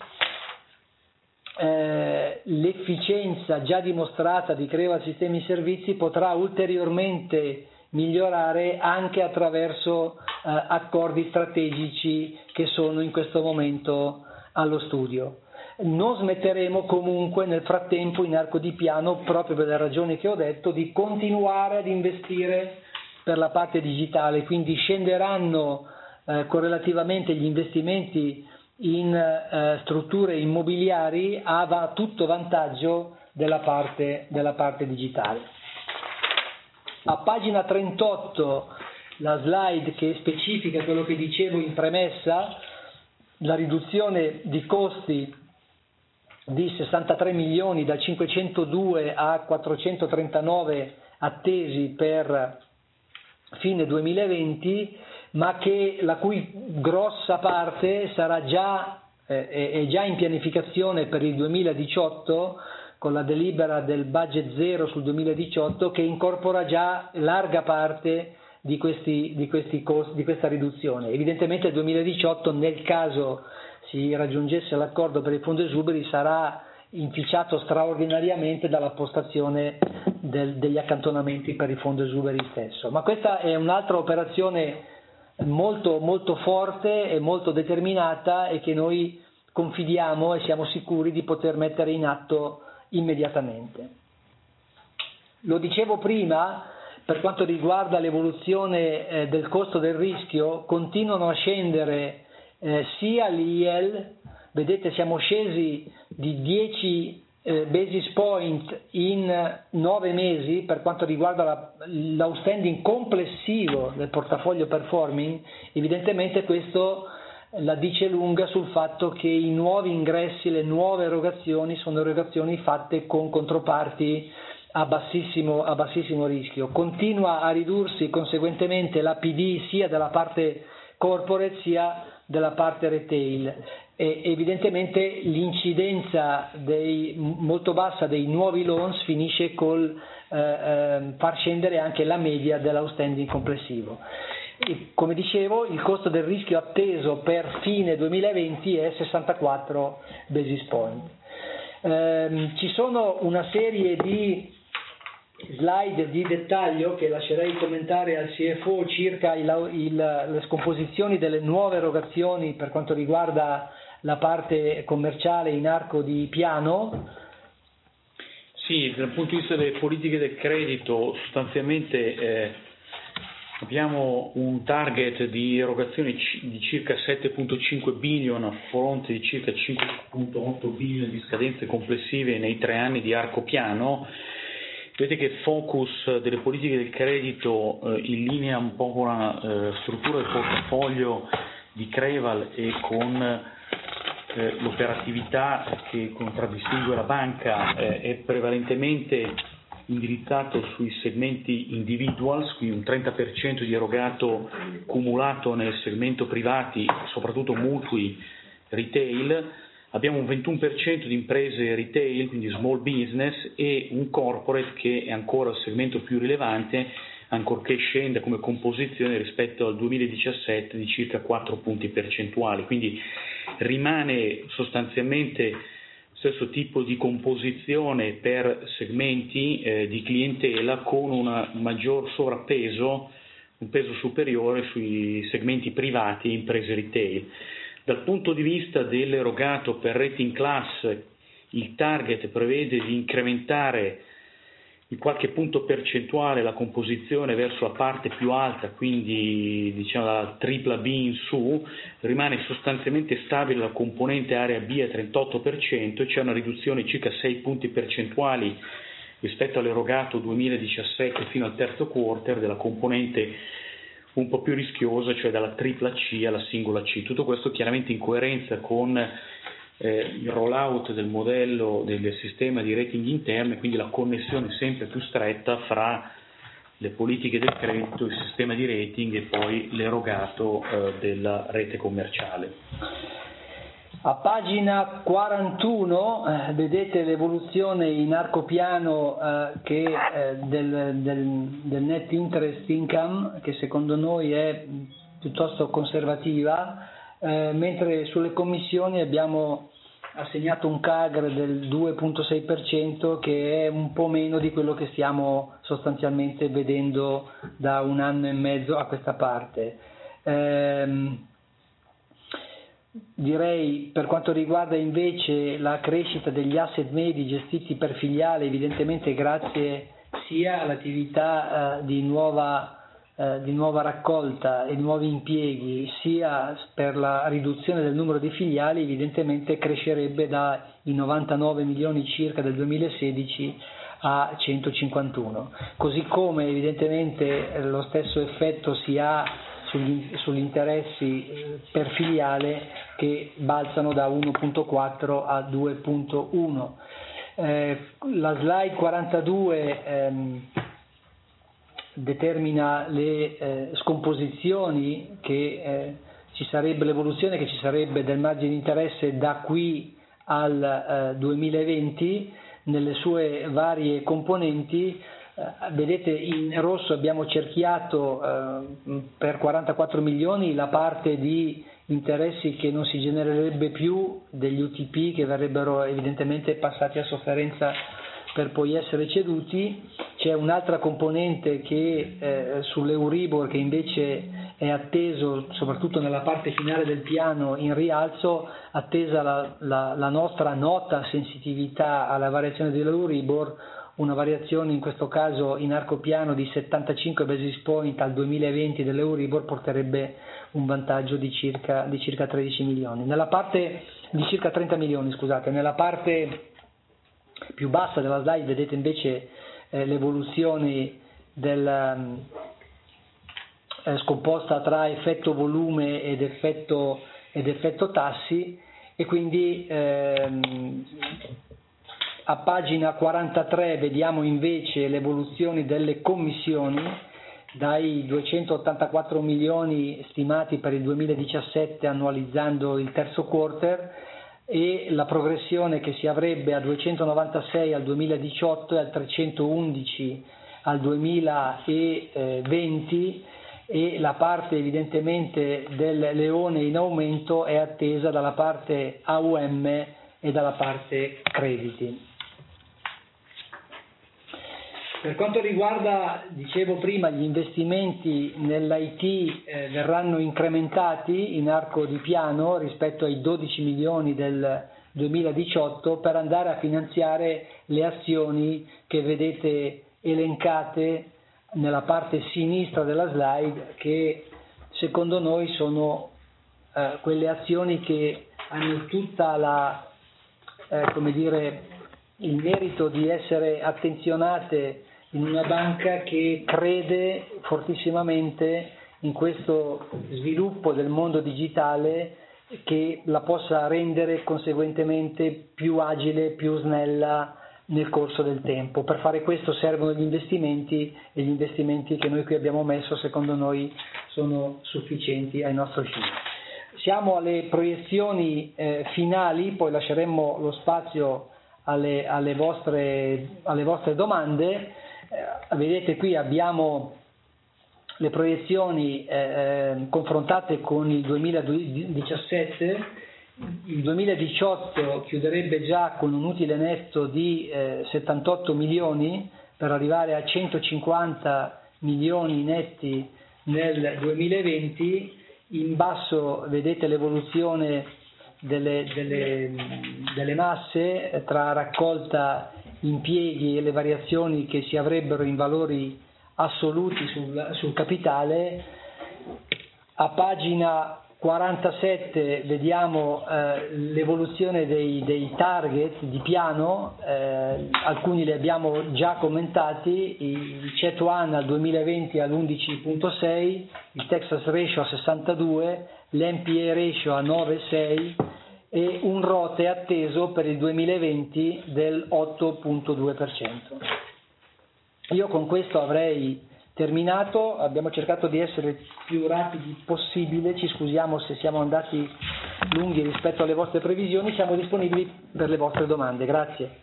Speaker 2: Eh, l'efficienza già dimostrata di Creval Sistemi Servizi potrà ulteriormente migliorare anche attraverso eh, accordi strategici che sono in questo momento allo studio. Non smetteremo comunque nel frattempo in arco di piano, proprio per le ragioni che ho detto, di continuare ad investire per la parte digitale, quindi scenderanno eh, correlativamente gli investimenti in eh, strutture immobiliari a va- tutto vantaggio della parte, della parte digitale. A pagina trentotto la slide che specifica quello che dicevo in premessa, la riduzione di costi di sessantatré milioni da cinquecentodue a quattrocentotrentanove attesi per fine duemilaventi, ma che la cui grossa parte sarà già, eh, è già in pianificazione per il duemiladiciotto con la delibera del budget zero sul duemiladiciotto, che incorpora già larga parte di, questi, di, questi costi, di questa riduzione. Evidentemente il duemiladiciotto, nel caso si raggiungesse l'accordo per i fondi esuberi, sarà inficiato straordinariamente dalla postazione del, degli accantonamenti per il fondo esuberi stesso. Ma questa è un'altra operazione molto, molto forte e molto determinata e che noi confidiamo e siamo sicuri di poter mettere in atto immediatamente. Lo dicevo prima, per quanto riguarda l'evoluzione eh, del costo del rischio, continuano a scendere eh, sia l'I L, vedete siamo scesi di dieci eh, basis point in nove mesi per quanto riguarda la, l'outstanding complessivo del portafoglio performing. Evidentemente questo la dice lunga sul fatto che i nuovi ingressi, le nuove erogazioni sono erogazioni fatte con controparti a bassissimo, a bassissimo rischio. Continua a ridursi conseguentemente l'A P D sia della parte corporate sia della parte retail e evidentemente l'incidenza dei, molto bassa dei nuovi loans finisce col eh, eh, far scendere anche la media dell'outstanding complessivo. E, come dicevo, il costo del rischio atteso per fine duemilaventi è sessantaquattro basis point. Eh, ci sono una serie di slide di dettaglio che lascerei commentare al C F O circa il, il, le scomposizioni delle nuove erogazioni per quanto riguarda la parte commerciale in arco di piano.
Speaker 3: Sì, dal punto di vista delle politiche del credito sostanzialmente eh, abbiamo un target di erogazione di circa sette virgola cinque billion a fronte di circa cinque virgola otto billion di scadenze complessive nei tre anni di arco piano. Vedete che il focus delle politiche del credito eh, in linea un po' con la eh, struttura del portafoglio di Creval e con eh, l'operatività che contraddistingue la banca eh, è prevalentemente indirizzato sui segmenti individuals, quindi un trenta per cento di erogato cumulato nel segmento privati, soprattutto mutui retail. Abbiamo un ventuno per cento di imprese retail, quindi small business, e un corporate che è ancora il segmento più rilevante, ancorché scenda come composizione rispetto al duemiladiciassette di circa quattro punti percentuali, quindi rimane sostanzialmente lo stesso tipo di composizione per segmenti eh, di clientela con un maggior sovrappeso, un peso superiore sui segmenti privati e imprese retail. Dal punto di vista dell'erogato per rating class, il target prevede di incrementare di qualche punto percentuale la composizione verso la parte più alta, quindi diciamo la tripla B in su. Rimane sostanzialmente stabile la componente area B a trentotto per cento e c'è una riduzione di circa sei punti percentuali rispetto all'erogato duemiladiciassette fino al terzo quarter della componente un po' più rischiosa, cioè dalla tripla C alla singola C. Tutto questo chiaramente in coerenza con eh, il rollout del modello del sistema di rating interno e quindi la connessione sempre più stretta fra le politiche del credito, il sistema di rating e poi l'erogato eh, della rete commerciale.
Speaker 2: A pagina quarantuno eh, vedete l'evoluzione in arco piano eh, che, eh, del, del, del net interest income, che secondo noi è piuttosto conservativa, eh, mentre sulle commissioni abbiamo assegnato un C A G R del due virgola sei per cento, che è un po' meno di quello che stiamo sostanzialmente vedendo da un anno e mezzo a questa parte. Ehm, Direi, per quanto riguarda invece la crescita degli asset medi gestiti per filiale, evidentemente grazie sia all'attività eh, di nuova eh, di nuova raccolta e di nuovi impieghi, sia per la riduzione del numero di filiali, evidentemente crescerebbe dai novantanove milioni circa del duemilasedici a centocinquantuno, così come evidentemente lo stesso effetto si ha sugli, sugli interessi per filiale, che balzano da uno virgola quattro a due virgola uno. Eh, la slide quarantadue ehm, determina le eh, scomposizioni che eh, ci sarebbe, l'evoluzione che ci sarebbe del margine di interesse da qui al eh, duemilaventi nelle sue varie componenti. Eh, vedete, in rosso abbiamo cerchiato eh, per quarantaquattro milioni la parte di interessi che non si genererebbe più, degli U T P che verrebbero evidentemente passati a sofferenza per poi essere ceduti. C'è un'altra componente che eh, sull'Euribor, che invece è atteso, soprattutto nella parte finale del piano, in rialzo, attesa la, la, la nostra nota sensitività alla variazione dell'Euribor. Una variazione in questo caso in arco piano di settantacinque basis point al duemilaventi dell'Euribor porterebbe un vantaggio di circa, di circa tredici milioni. Nella parte di circa trenta milioni, scusate, nella parte più bassa della slide vedete invece eh, l'evoluzione del, eh, scomposta tra effetto volume ed effetto, ed effetto tassi, e quindi ehm, a pagina quarantatré vediamo invece l'evoluzione delle commissioni dai duecentottantaquattro milioni stimati per il duemiladiciassette annualizzando il terzo quarter, e la progressione che si avrebbe a duecentonovantasei al duemiladiciotto e al trecentoundici al duemilaventi, e la parte evidentemente del leone in aumento è attesa dalla parte A U M e dalla parte crediti. Per quanto riguarda, dicevo prima, gli investimenti nell'I T eh, verranno incrementati in arco di piano rispetto ai dodici milioni del duemiladiciotto per andare a finanziare le azioni che vedete elencate nella parte sinistra della slide, che secondo noi sono eh, quelle azioni che hanno tutta la, eh, come dire, il merito di essere attenzionate in una banca che crede fortissimamente in questo sviluppo del mondo digitale, che la possa rendere conseguentemente più agile, più snella nel corso del tempo. Per fare questo servono gli investimenti, e gli investimenti che noi qui abbiamo messo secondo noi sono sufficienti ai nostri fini. Siamo alle proiezioni eh, finali, poi lasceremo lo spazio alle, alle, vostre, alle vostre domande. Eh, vedete qui abbiamo le proiezioni eh, confrontate con il duemiladiciassette. Il duemiladiciotto chiuderebbe già con un utile netto di eh, settantotto milioni per arrivare a centocinquanta milioni netti nel duemilaventi. In basso vedete l'evoluzione delle, delle, delle masse tra raccolta, impieghi e le variazioni che si avrebbero in valori assoluti sul, sul capitale. A pagina quarantasette vediamo eh, l'evoluzione dei, dei target di piano, eh, alcuni li abbiamo già commentati: il C E T uno al duemilaventi all'undici virgola sei, il Texas Ratio a sessantadue, l'N P A Ratio a nove virgola sei e un R O T E atteso per il duemilaventi del otto virgola due per cento. Io con questo avrei terminato, abbiamo cercato di essere più rapidi possibile, ci scusiamo se siamo andati lunghi rispetto alle vostre previsioni, siamo disponibili per le vostre domande, grazie.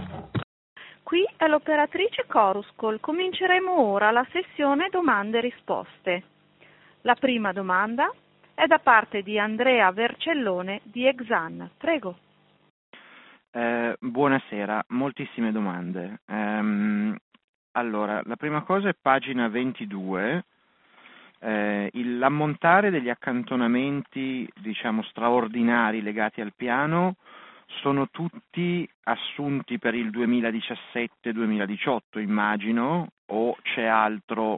Speaker 1: Qui è l'operatrice Chorus Call, cominceremo ora la sessione domande e risposte. La prima domanda è da parte di Andrea Vercellone di Exane, prego.
Speaker 4: Eh, buonasera, moltissime domande. Ehm, Allora, la prima cosa è pagina ventidue, eh, il, l'ammontare degli accantonamenti, diciamo, straordinari legati al piano sono tutti assunti per il duemiladiciassette duemiladiciotto, immagino, o c'è altro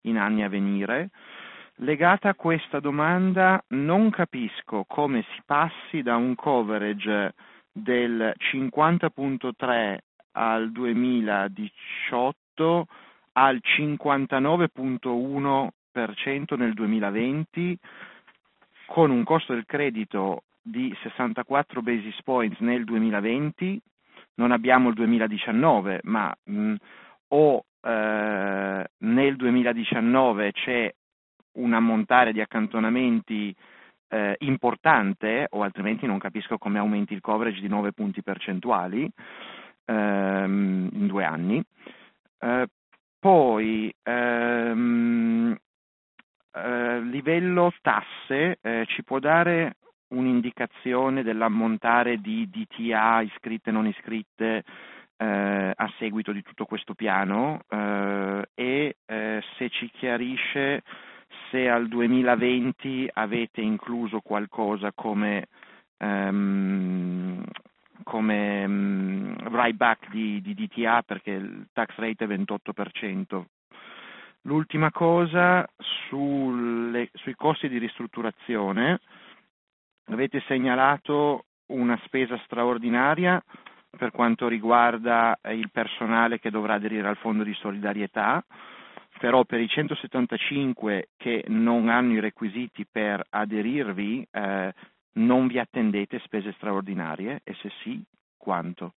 Speaker 4: in anni a venire. Legata a questa domanda, non capisco come si passi da un coverage del cinquanta virgola tre al duemiladiciotto al cinquantanove virgola uno per cento nel duemilaventi, con un costo del credito di sessantaquattro basis points nel duemilaventi. Non abbiamo il duemiladiciannove, ma mh, o eh, nel duemiladiciannove c'è un ammontare di accantonamenti eh, importante, o altrimenti non capisco come aumenti il coverage di nove punti percentuali ehm, in due anni. Eh, poi ehm, eh, livello tasse, eh, ci può dare un'indicazione dell'ammontare di D T A iscritte e non iscritte eh, a seguito di tutto questo piano eh, e eh, se ci chiarisce se al duemilaventi avete incluso qualcosa come um, come um, write back di, di D T A, perché il tax rate è ventotto per cento. L'ultima cosa, sulle, sui costi di ristrutturazione, avete segnalato una spesa straordinaria per quanto riguarda il personale che dovrà aderire al fondo di solidarietà, però per i centosettantacinque che non hanno i requisiti per aderirvi eh, non vi attendete spese straordinarie, e se sì, quanto?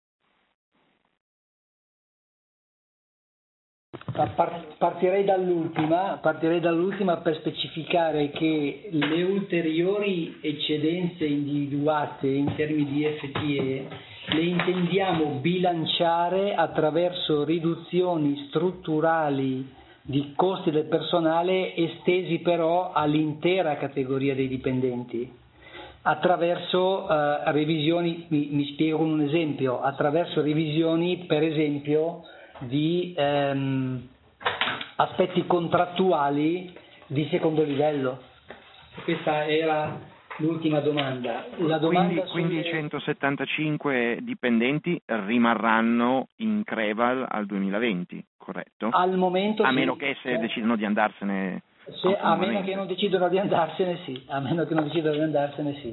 Speaker 2: Partirei dall'ultima, partirei dall'ultima per specificare che le ulteriori eccedenze individuate in termini di F T E le intendiamo bilanciare attraverso riduzioni strutturali di costi del personale estesi però all'intera categoria dei dipendenti, attraverso eh, revisioni, mi, mi spiego con un esempio, attraverso revisioni per esempio di ehm, aspetti contrattuali di secondo livello. Questa era l'ultima domanda. La domanda
Speaker 4: quindi, quindi
Speaker 2: sulle...
Speaker 4: i centosettantacinque dipendenti rimarranno in Creval al duemilaventi, corretto?
Speaker 2: Al momento
Speaker 4: a
Speaker 2: sì.
Speaker 4: meno che se decidono di andarsene.
Speaker 2: Se, a meno che non decidono di andarsene sì, a meno che non decidono di andarsene sì.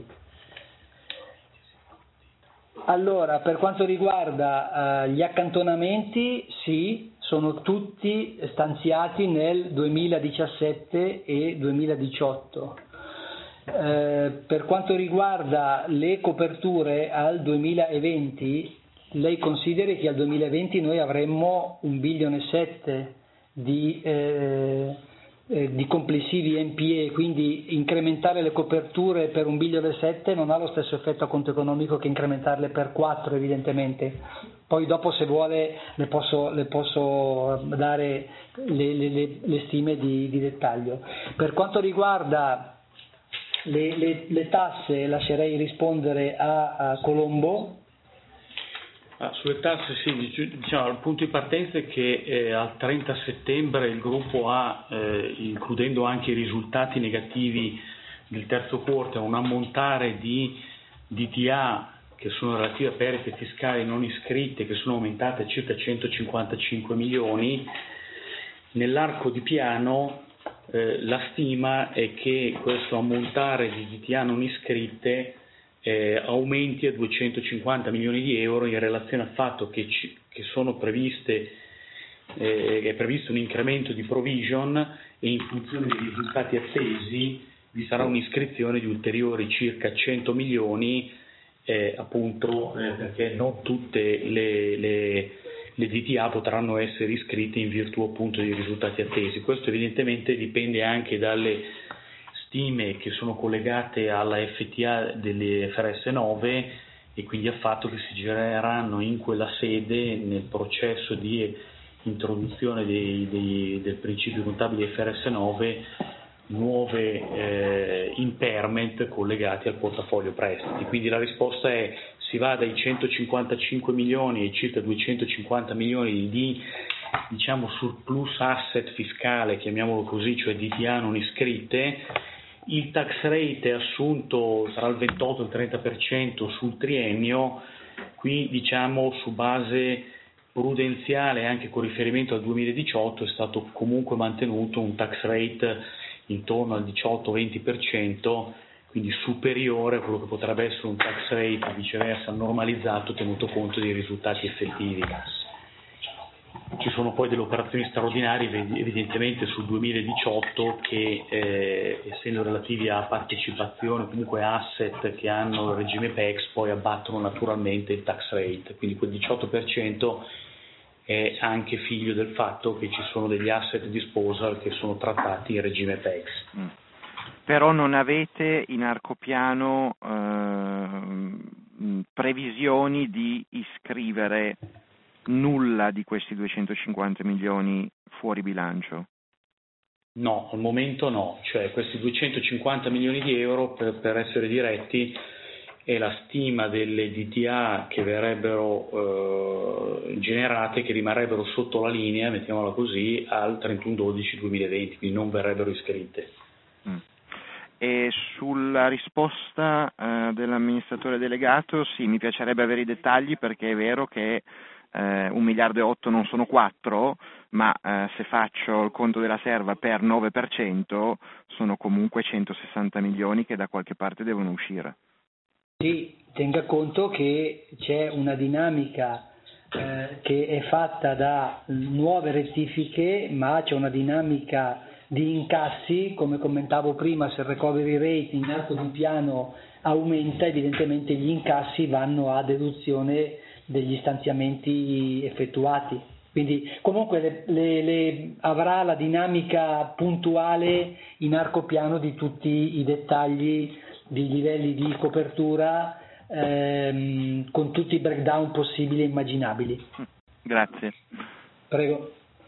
Speaker 2: Allora, per quanto riguarda uh, gli accantonamenti, sì, sono tutti stanziati nel duemiladiciassette e duemiladiciotto. Uh, per quanto riguarda le coperture al duemilaventi, lei consideri che al duemilaventi noi avremmo un bilione e sette di eh, Eh, di complessivi N P E, quindi incrementare le coperture per un bilione e sette non ha lo stesso effetto a conto economico che incrementarle per quattro evidentemente. Poi dopo se vuole le posso, le posso dare le, le, le stime di, di dettaglio. Per quanto riguarda le, le, le tasse lascerei rispondere a, a Colombo.
Speaker 3: Ah, sulle tasse sì, diciamo, il punto di partenza è che eh, al trenta settembre il gruppo ha, eh, includendo anche i risultati negativi del terzo quarto, un ammontare di D T A che sono relative a perdite fiscali non iscritte che sono aumentate a circa centocinquantacinque milioni. Nell'arco di piano eh, la stima è che questo ammontare di D T A non iscritte Eh, aumenti a duecentocinquanta milioni di euro in relazione al fatto che, ci, che sono previste eh, è previsto un incremento di provision e in funzione dei risultati attesi vi sarà un'iscrizione di ulteriori circa cento milioni eh, appunto eh, perché non tutte le, le, le D T A potranno essere iscritte in virtù appunto dei risultati attesi. Questo evidentemente dipende anche dalle stime che sono collegate alla F T A delle F R S nove e quindi al fatto che si genereranno in quella sede nel processo di introduzione dei, dei, del principio contabile F R S nove nuove eh, impairment collegati al portafoglio prestiti. Quindi la risposta è: si va dai centocinquantacinque milioni ai circa duecentocinquanta milioni di diciamo surplus asset fiscale, chiamiamolo così, cioè D T A non iscritte. Il tax rate è assunto tra il ventotto e il trenta per cento sul triennio, qui diciamo su base prudenziale anche con riferimento al duemiladiciotto è stato comunque mantenuto un tax rate intorno al diciotto venti per cento, quindi superiore a quello che potrebbe essere un tax rate viceversa normalizzato tenuto conto dei risultati effettivi. Ci sono poi delle operazioni straordinarie evidentemente sul duemiladiciotto che eh, essendo relativi a partecipazione, comunque asset che hanno il regime P E X, poi abbattono naturalmente il tax rate, quindi quel diciotto per cento è anche figlio del fatto che ci sono degli asset disposal che sono trattati in regime P E X.
Speaker 4: Mm. Però non avete in arcopiano eh, previsioni di iscrivere nulla di questi duecentocinquanta milioni fuori bilancio?
Speaker 3: No, al momento no, cioè questi duecentocinquanta milioni di euro, per, per essere diretti, è la stima delle D T A che verrebbero eh, generate, che rimarrebbero sotto la linea, mettiamola così, al trentuno dodici duemilaventi, quindi non verrebbero iscritte.
Speaker 4: Mm. E sulla risposta eh, dell'amministratore delegato, sì, mi piacerebbe avere i dettagli, perché è vero che eh, un miliardo e otto non sono quattro, ma eh, se faccio il conto della serva per nove per cento sono comunque centosessanta milioni che da qualche parte devono uscire.
Speaker 2: Sì, tenga conto che c'è una dinamica eh, che è fatta da nuove rettifiche, ma c'è una dinamica di incassi, come commentavo prima, se il recovery rate in arco di piano aumenta, evidentemente gli incassi vanno a deduzione degli stanziamenti effettuati. Quindi comunque le, le, le, avrà la dinamica puntuale in arco piano di tutti i dettagli di livelli di copertura ehm, con tutti i breakdown possibili e immaginabili.
Speaker 4: Grazie.
Speaker 2: Prego.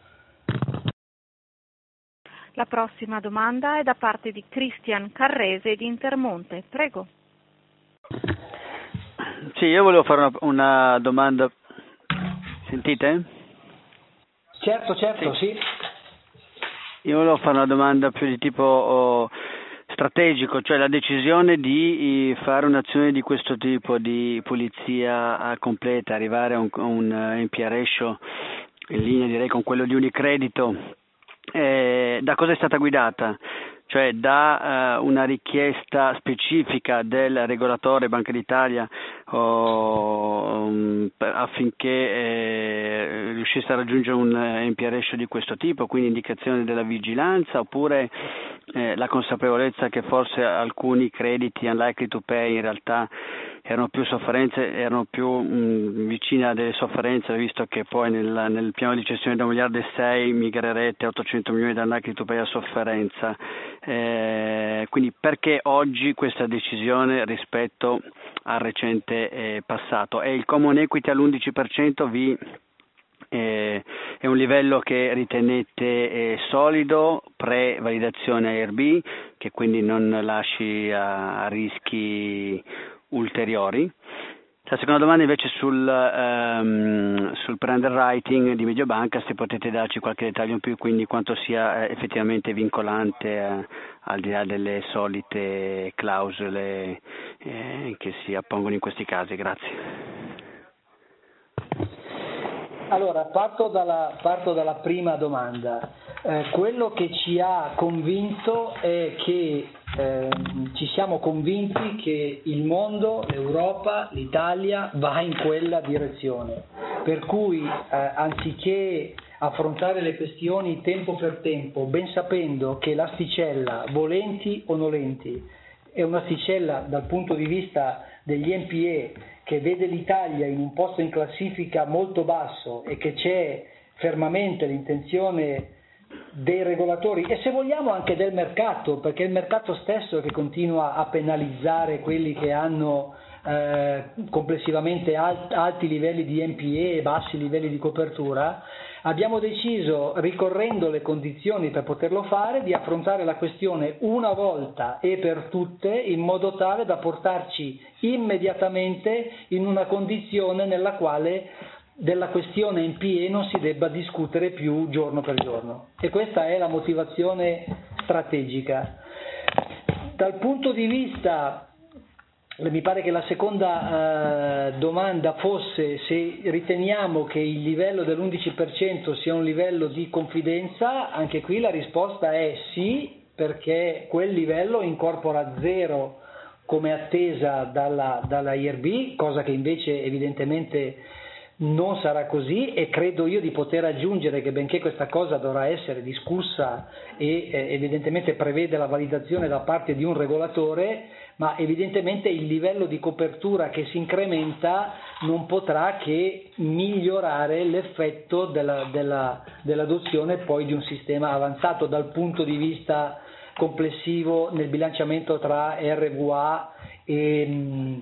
Speaker 1: La prossima domanda è da parte di Cristian Carrese di Intermonte. Prego.
Speaker 5: Sì, io volevo fare una, una domanda. Sentite?
Speaker 2: Certo, certo, sì. sì.
Speaker 5: Io volevo fare una domanda più di tipo oh, strategico, cioè la decisione di fare un'azione di questo tipo, di pulizia completa, arrivare a un, un N P A ratio in linea direi con quello di Unicredito, eh, da cosa è stata guidata? Cioè da uh, una richiesta specifica del regolatore Banca d'Italia oh, um, affinché eh, riuscisse a raggiungere un N P A ratio di questo tipo, quindi indicazione della vigilanza, oppure eh, la consapevolezza che forse alcuni crediti unlikely to pay in realtà erano più sofferenze, erano più mh, vicine a delle sofferenze, visto che poi nel, nel piano di gestione da un miliardo e sei migrerete ottocento milioni da unlikely to pay a sofferenza. Eh, quindi perché oggi questa decisione rispetto al recente eh, passato? E il common equity all'undici per cento vi eh, è un livello che ritenete eh, solido pre-validazione A I R B, che quindi non lasci a, a rischi ulteriori? La seconda domanda invece sul, um, sul pre-underwriting di Mediobanca, se potete darci qualche dettaglio in più, quindi quanto sia eh, effettivamente vincolante eh, al di là delle solite clausole eh, che si appongono in questi casi. Grazie.
Speaker 2: Allora, parto dalla, parto dalla prima domanda. Eh, quello che ci ha convinto è che eh, ci siamo convinti che il mondo, l'Europa, l'Italia va in quella direzione, per cui eh, anziché affrontare le questioni tempo per tempo, ben sapendo che l'asticella, volenti o nolenti, è un'asticella dal punto di vista degli N P E che vede l'Italia in un posto in classifica molto basso e che c'è fermamente l'intenzione dei regolatori e se vogliamo anche del mercato, perché è il mercato stesso che continua a penalizzare quelli che hanno eh, complessivamente alt- alti livelli di N P E e bassi livelli di copertura. Abbiamo deciso, ricorrendo le condizioni per poterlo fare, di affrontare la questione una volta e per tutte, in modo tale da portarci immediatamente in una condizione nella quale della questione N P E non si debba discutere più giorno per giorno. E questa è la motivazione strategica. Dal punto di vista mi pare che la seconda eh, domanda fosse se riteniamo che il livello dell'undici per cento sia un livello di confidenza. Anche qui la risposta è sì, perché quel livello incorpora zero come attesa dalla, dalla I R B, cosa che invece evidentemente non sarà così, e credo io di poter aggiungere che benché questa cosa dovrà essere discussa e eh, evidentemente prevede la validazione da parte di un regolatore, ma evidentemente il livello di copertura che si incrementa non potrà che migliorare l'effetto della, della, dell'adozione poi di un sistema avanzato dal punto di vista complessivo nel bilanciamento tra R V A e,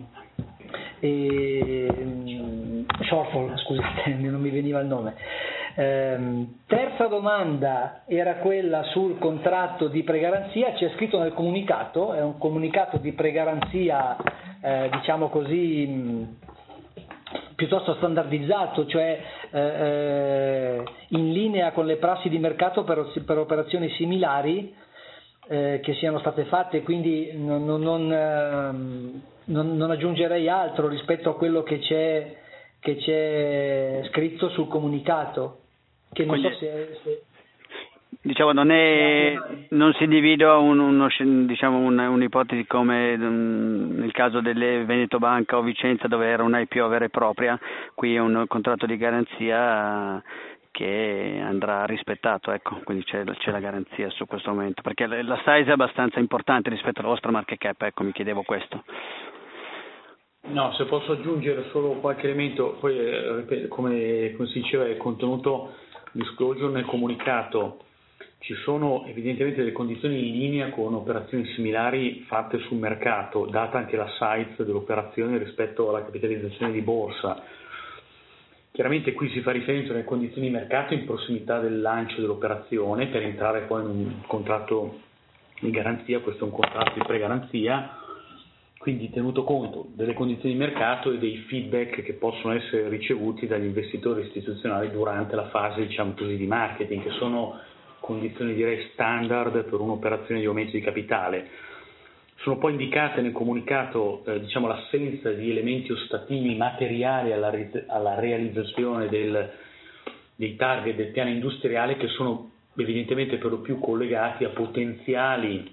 Speaker 2: e shortfall, scusate, non mi veniva il nome. Ehm, terza domanda era quella sul contratto di pregaranzia. C'è scritto nel comunicato, è un comunicato di pregaranzia eh, diciamo così mh, piuttosto standardizzato, cioè eh, eh, in linea con le prassi di mercato per, per operazioni similari eh, che siano state fatte, quindi non, non, non, ehm, non, non aggiungerei altro rispetto a quello che c'è, che c'è scritto sul comunicato, che non
Speaker 5: Quindi,
Speaker 2: so se, se...
Speaker 5: diciamo non è non si individua un, uno, diciamo un, un'ipotesi come um, nel caso delle Veneto Banca o Vicenza, dove era una I P O vera e propria. Qui è un contratto di garanzia che andrà rispettato, ecco, quindi c'è, c'è la garanzia su questo momento, perché la, la size è abbastanza importante rispetto alla vostra market cap, ecco, mi chiedevo questo.
Speaker 3: No, se posso aggiungere solo qualche elemento, poi eh, come, come si diceva è contenuto disclosure nel comunicato, ci sono evidentemente delle condizioni in linea con operazioni similari fatte sul mercato, data anche la size dell'operazione rispetto alla capitalizzazione di borsa. Chiaramente qui si fa riferimento alle condizioni di mercato in prossimità del lancio dell'operazione per entrare poi in un contratto di garanzia. Questo è un contratto di pregaranzia, quindi tenuto conto delle condizioni di mercato e dei feedback che possono essere ricevuti dagli investitori istituzionali durante la fase, diciamo così, di marketing, che sono condizioni direi standard per un'operazione di aumento di capitale. Sono poi indicate nel comunicato eh, diciamo, l'assenza di elementi ostativi materiali alla, re- alla realizzazione del, dei target del piano industriale, che sono evidentemente per lo più collegati a potenziali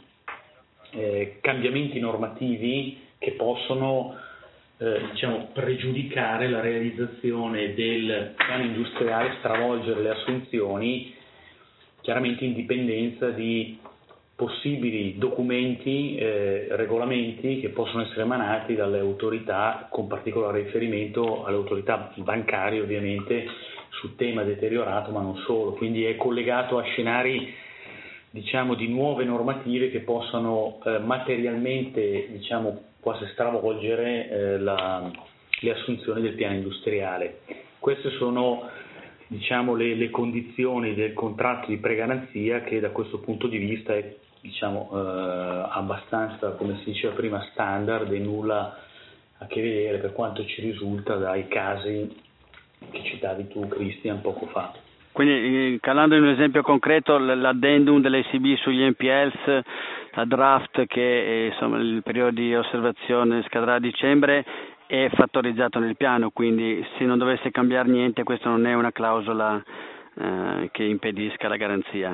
Speaker 3: eh, cambiamenti normativi che possono eh, diciamo, pregiudicare la realizzazione del piano industriale, stravolgere le assunzioni, chiaramente in dipendenza di possibili documenti, eh, regolamenti che possono essere emanati dalle autorità, con particolare riferimento alle autorità bancarie ovviamente sul tema deteriorato, ma non solo. Quindi è collegato a scenari diciamo di nuove normative che possano eh, materialmente diciamo quasi stravolgere eh, la, le assunzioni del piano industriale. Queste sono diciamo le, le condizioni del contratto di pregaranzia, che da questo punto di vista è diciamo eh, abbastanza, come si diceva prima, standard e nulla a che vedere per quanto ci risulta dai casi che citavi tu, Christian, poco fa.
Speaker 5: Quindi, calando in un esempio concreto, l'addendum dell'E C B sugli N P Ls, la draft, che insomma il periodo di osservazione scadrà a dicembre, è fattorizzato nel piano, quindi se non dovesse cambiare niente, questa non è una clausola eh, che impedisca la garanzia.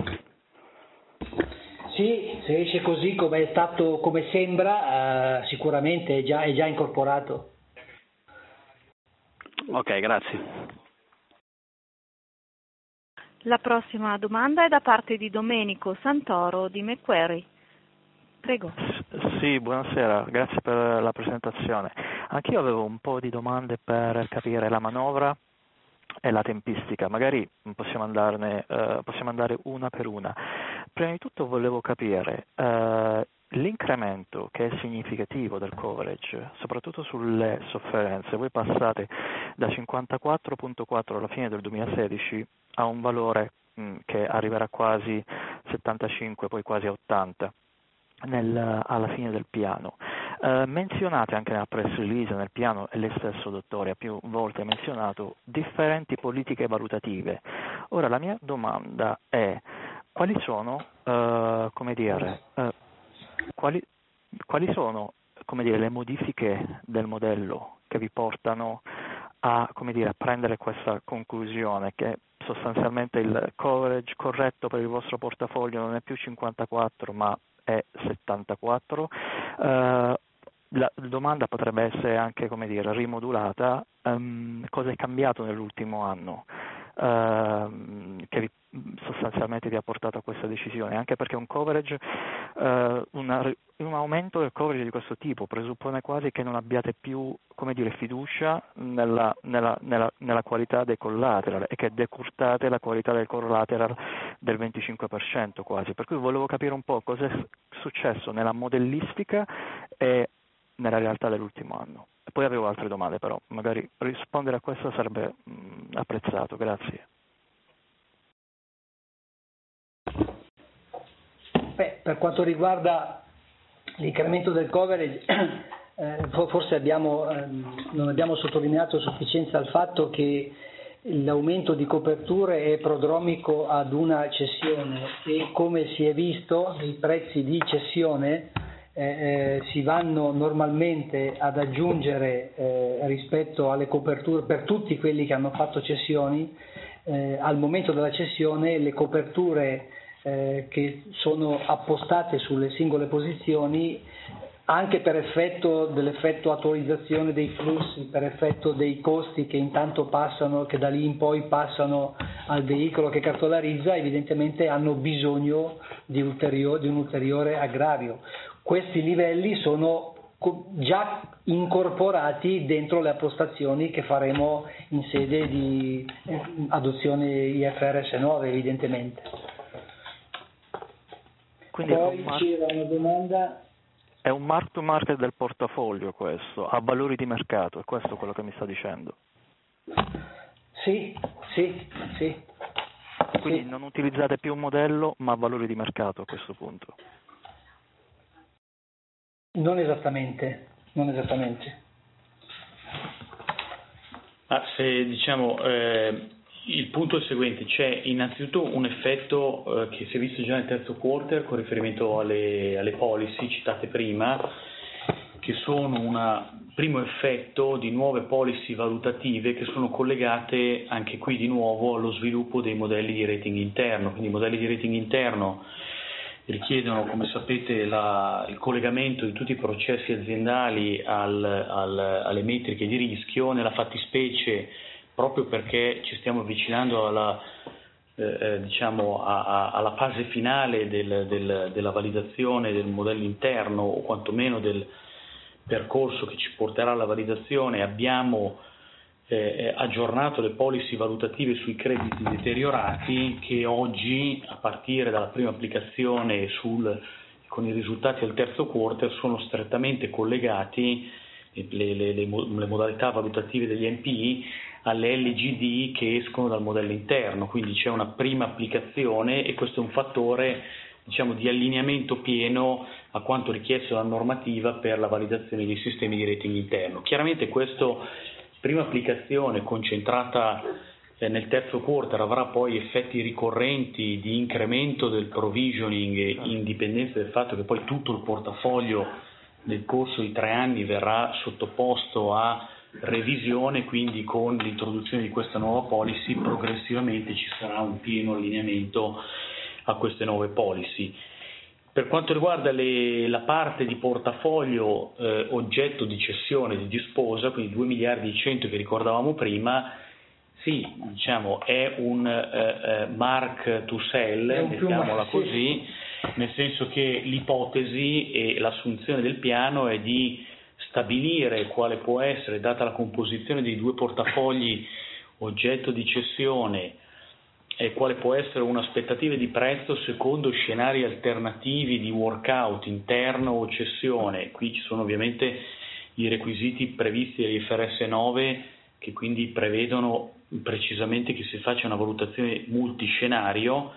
Speaker 2: Sì, se esce così come è stato, come sembra, eh, sicuramente è già, è già incorporato.
Speaker 5: Ok, grazie.
Speaker 1: La prossima domanda è da parte di Domenico Santoro di Macquarie. Prego.
Speaker 6: Sì, buonasera, grazie per la presentazione. Anch'io avevo un po' di domande per capire la manovra e la tempistica, magari possiamo, andarne, eh, possiamo andare una per una. Prima di tutto volevo capire eh, l'incremento che è significativo del coverage, soprattutto sulle sofferenze. Voi passate da cinquantaquattro virgola quattro alla fine del duemilasedici a un valore mh, che arriverà quasi settantacinque, poi quasi a ottanta nel, alla fine del piano. Eh, menzionate anche nella press release, nel piano, e lei stesso dottore ha più volte menzionato differenti politiche valutative. Ora la mia domanda è: quali sono, eh, come dire, eh, quali, quali sono come dire, le modifiche del modello che vi portano a, come dire, a prendere questa conclusione che sostanzialmente il coverage corretto per il vostro portafoglio non è più cinquantaquattro ma è settantaquattro. Uh, la domanda potrebbe essere anche, come dire, rimodulata: um, cosa è cambiato nell'ultimo anno uh, che vi, sostanzialmente vi ha portato a questa decisione? Anche perché un coverage, uh, una, un aumento del coverage di questo tipo presuppone quasi che non abbiate più, come dire, fiducia nella, nella, nella, nella qualità dei collateral e che decurtate la qualità del collateral del venticinque per cento quasi. Per cui volevo capire un po' cosa è successo nella modellistica e nella realtà dell'ultimo anno. E poi avevo altre domande, però magari rispondere a questo sarebbe mh, apprezzato. Grazie.
Speaker 2: Beh, per quanto riguarda l'incremento del coverage, eh, forse abbiamo, eh, non abbiamo sottolineato a sufficienza il fatto che l'aumento di coperture è prodromico ad una cessione e, come si è visto, i prezzi di cessione eh, eh, si vanno normalmente ad aggiungere eh, rispetto alle coperture per tutti quelli che hanno fatto cessioni. Eh, al momento della cessione le coperture eh, che sono appostate sulle singole posizioni, anche per effetto dell'effetto attualizzazione dei flussi, per effetto dei costi che intanto passano, che da lì in poi passano al veicolo che cartolarizza, evidentemente hanno bisogno di, ulteriore, di un ulteriore aggravio. Questi livelli sono già incorporati dentro le appostazioni che faremo in sede di adozione I F R S nove, evidentemente.
Speaker 6: Quindi
Speaker 2: poi c'era una domanda.
Speaker 6: È un mark to market del portafoglio questo, a valori di mercato, è questo quello che mi sta dicendo?
Speaker 2: Sì, sì, sì.
Speaker 6: Quindi
Speaker 2: sì.
Speaker 6: non utilizzate più un modello ma valori di mercato a questo punto?
Speaker 2: Non esattamente, non esattamente.
Speaker 3: Ah, se diciamo eh, il punto è il seguente: c'è innanzitutto un effetto eh, che si è visto già nel terzo quarter con riferimento alle, alle policy citate prima, che sono un primo effetto di nuove policy valutative che sono collegate anche qui di nuovo allo sviluppo dei modelli di rating interno. Quindi i modelli di rating interno richiedono, come sapete, la, il collegamento di tutti i processi aziendali al, al, alle metriche di rischio, nella fattispecie proprio perché ci stiamo avvicinando alla, eh, diciamo, a, a, alla fase finale del, del, della validazione del modello interno, o quantomeno del percorso che ci porterà alla validazione. Abbiamo eh, aggiornato le policy valutative sui crediti deteriorati, che oggi, a partire dalla prima applicazione sul, con i risultati del terzo quarter, sono strettamente collegati le, le, le, le modalità valutative degli N P I alle L G D che escono dal modello interno. Quindi c'è una prima applicazione e questo è un fattore, diciamo, di allineamento pieno a quanto richiesto dalla normativa per la validazione dei sistemi di rating interno. Chiaramente questo prima applicazione concentrata eh, nel terzo quarter avrà poi effetti ricorrenti di incremento del provisioning, in dipendenza del fatto che poi tutto il portafoglio nel corso di tre anni verrà sottoposto a revisione, quindi con l'introduzione di questa nuova policy progressivamente ci sarà un pieno allineamento a queste nuove policy. Per quanto riguarda le, la parte di portafoglio eh, oggetto di cessione, di disposa, quindi due miliardi e cento che ricordavamo prima, sì, diciamo è un eh, mark to sell, mettiamola così, nel senso che l'ipotesi e l'assunzione del piano è di stabilire quale può essere, data la composizione dei due portafogli oggetto di cessione, e quale può essere un'aspettativa di prezzo secondo scenari alternativi di workout interno o cessione. Qui ci sono ovviamente i requisiti previsti dagli I F R S nove, che quindi prevedono precisamente che si faccia una valutazione multiscenario.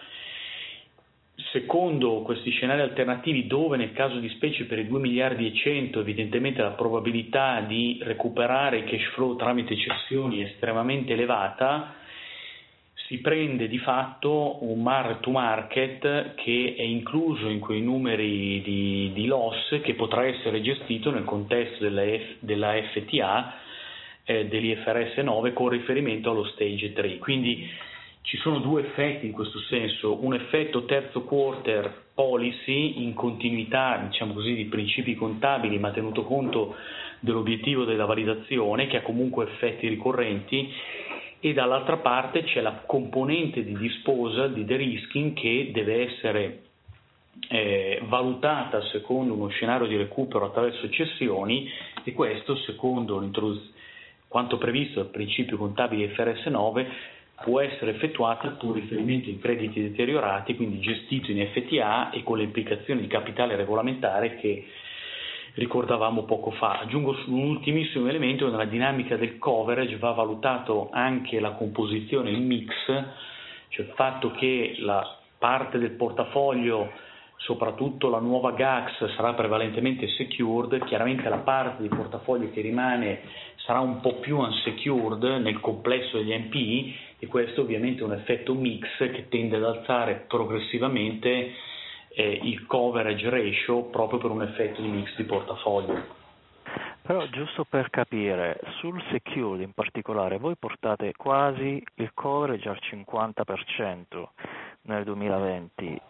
Speaker 3: Secondo questi scenari alternativi, dove nel caso di specie per i due miliardi e cento evidentemente la probabilità di recuperare i cash flow tramite cessioni è estremamente elevata, si prende di fatto un mark to market che è incluso in quei numeri di, di loss che potrà essere gestito nel contesto della, F, della F T A eh, dell'I F R S nove con riferimento allo stage tre. Quindi ci sono due effetti in questo senso, un effetto terzo quarter policy in continuità, diciamo così, di principi contabili, ma tenuto conto dell'obiettivo della validazione che ha comunque effetti ricorrenti, e dall'altra parte c'è la componente di disposal, di de-risking, che deve essere eh, valutata secondo uno scenario di recupero attraverso cessioni, e questo secondo quanto previsto dal principio contabile F R S nove può essere effettuata con riferimento ai crediti deteriorati, quindi gestito in F T A e con le implicazioni di capitale regolamentare che ricordavamo poco fa. Aggiungo un ultimissimo elemento: nella dinamica del coverage va valutato anche la composizione, il mix, cioè il fatto che la parte del portafoglio, soprattutto la nuova G A X, sarà prevalentemente secured, chiaramente la parte di portafoglio che rimane sarà un po' più unsecured nel complesso degli N P I, e questo ovviamente è un effetto mix che tende ad alzare progressivamente eh, il coverage ratio proprio per un effetto di mix di portafoglio.
Speaker 6: Però giusto per capire, sul secured in particolare voi portate quasi il coverage al cinquanta per cento nel duemilaventi.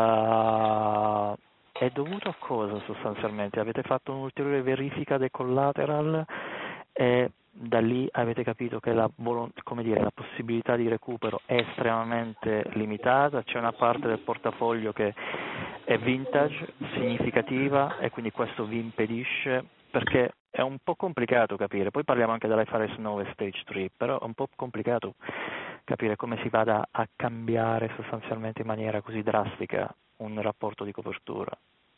Speaker 6: Uh, è dovuto a cosa sostanzialmente? Avete fatto un'ulteriore verifica dei collateral e da lì avete capito che la, come dire, la possibilità di recupero è estremamente limitata? C'è una parte del portafoglio che è vintage, significativa, e quindi questo vi impedisce, perché è un po' complicato capire, poi parliamo anche dell'I F R S nove Stage tre, però è un po' complicato capire come si vada a cambiare sostanzialmente in maniera così drastica un rapporto di copertura.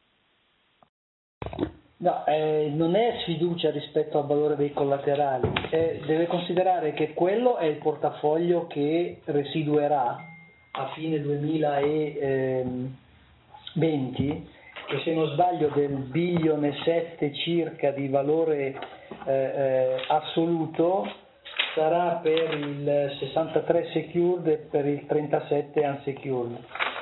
Speaker 2: No, eh, non è sfiducia rispetto al valore dei collaterali, eh, deve considerare che quello è il portafoglio che residuerà a fine duemilaventi, e se non sbaglio del billion e sette circa di valore eh, eh, assoluto sarà per il sessantatré secured e per il trentasette unsecured.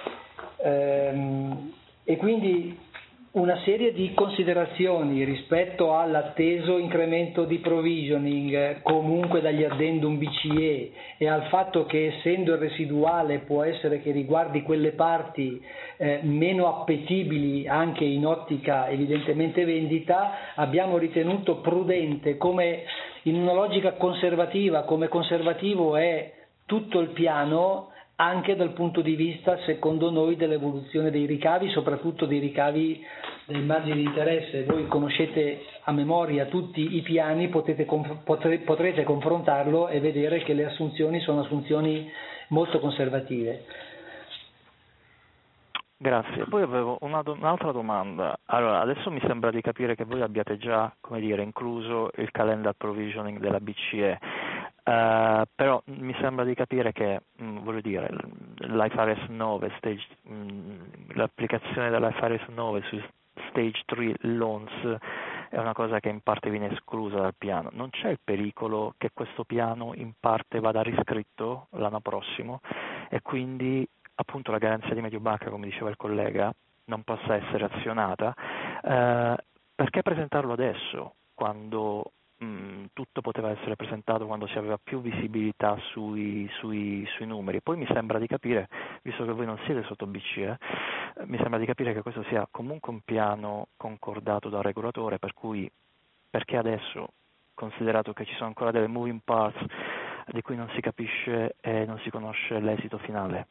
Speaker 2: Ehm, e quindi una serie di considerazioni rispetto all'atteso incremento di provisioning comunque dagli addendum B C E e al fatto che, essendo il residuale, può essere che riguardi quelle parti eh, meno appetibili anche in ottica evidentemente vendita, abbiamo ritenuto prudente, come in una logica conservativa, come conservativo è tutto il piano, anche dal punto di vista, secondo noi, dell'evoluzione dei ricavi, soprattutto dei ricavi del margine di interesse. Voi conoscete a memoria tutti i piani, potete, potre, potrete confrontarlo e vedere che le assunzioni sono assunzioni molto conservative.
Speaker 6: Grazie. Poi avevo una do- un'altra domanda. Allora, adesso mi sembra di capire che voi abbiate già, come dire, incluso il calendar provisioning della B C E. Uh, però mi sembra di capire che, mh, voglio dire, l'I F R S nove, stage, mh, l'applicazione dell'I F R S nove su Stage tre loans è una cosa che in parte viene esclusa dal piano. Non c'è il pericolo che questo piano in parte vada riscritto l'anno prossimo e quindi appunto la garanzia di Mediobanca, come diceva il collega, non possa essere azionata? Uh, perché presentarlo adesso, quando Mm, tutto poteva essere presentato quando si aveva più visibilità sui, sui, sui numeri? Poi mi sembra di capire, visto che voi non siete sotto B C E, eh, mi sembra di capire che questo sia comunque un piano concordato dal regolatore, per cui perché adesso, considerato che ci sono ancora delle moving parts di cui non si capisce e non si conosce l'esito finale?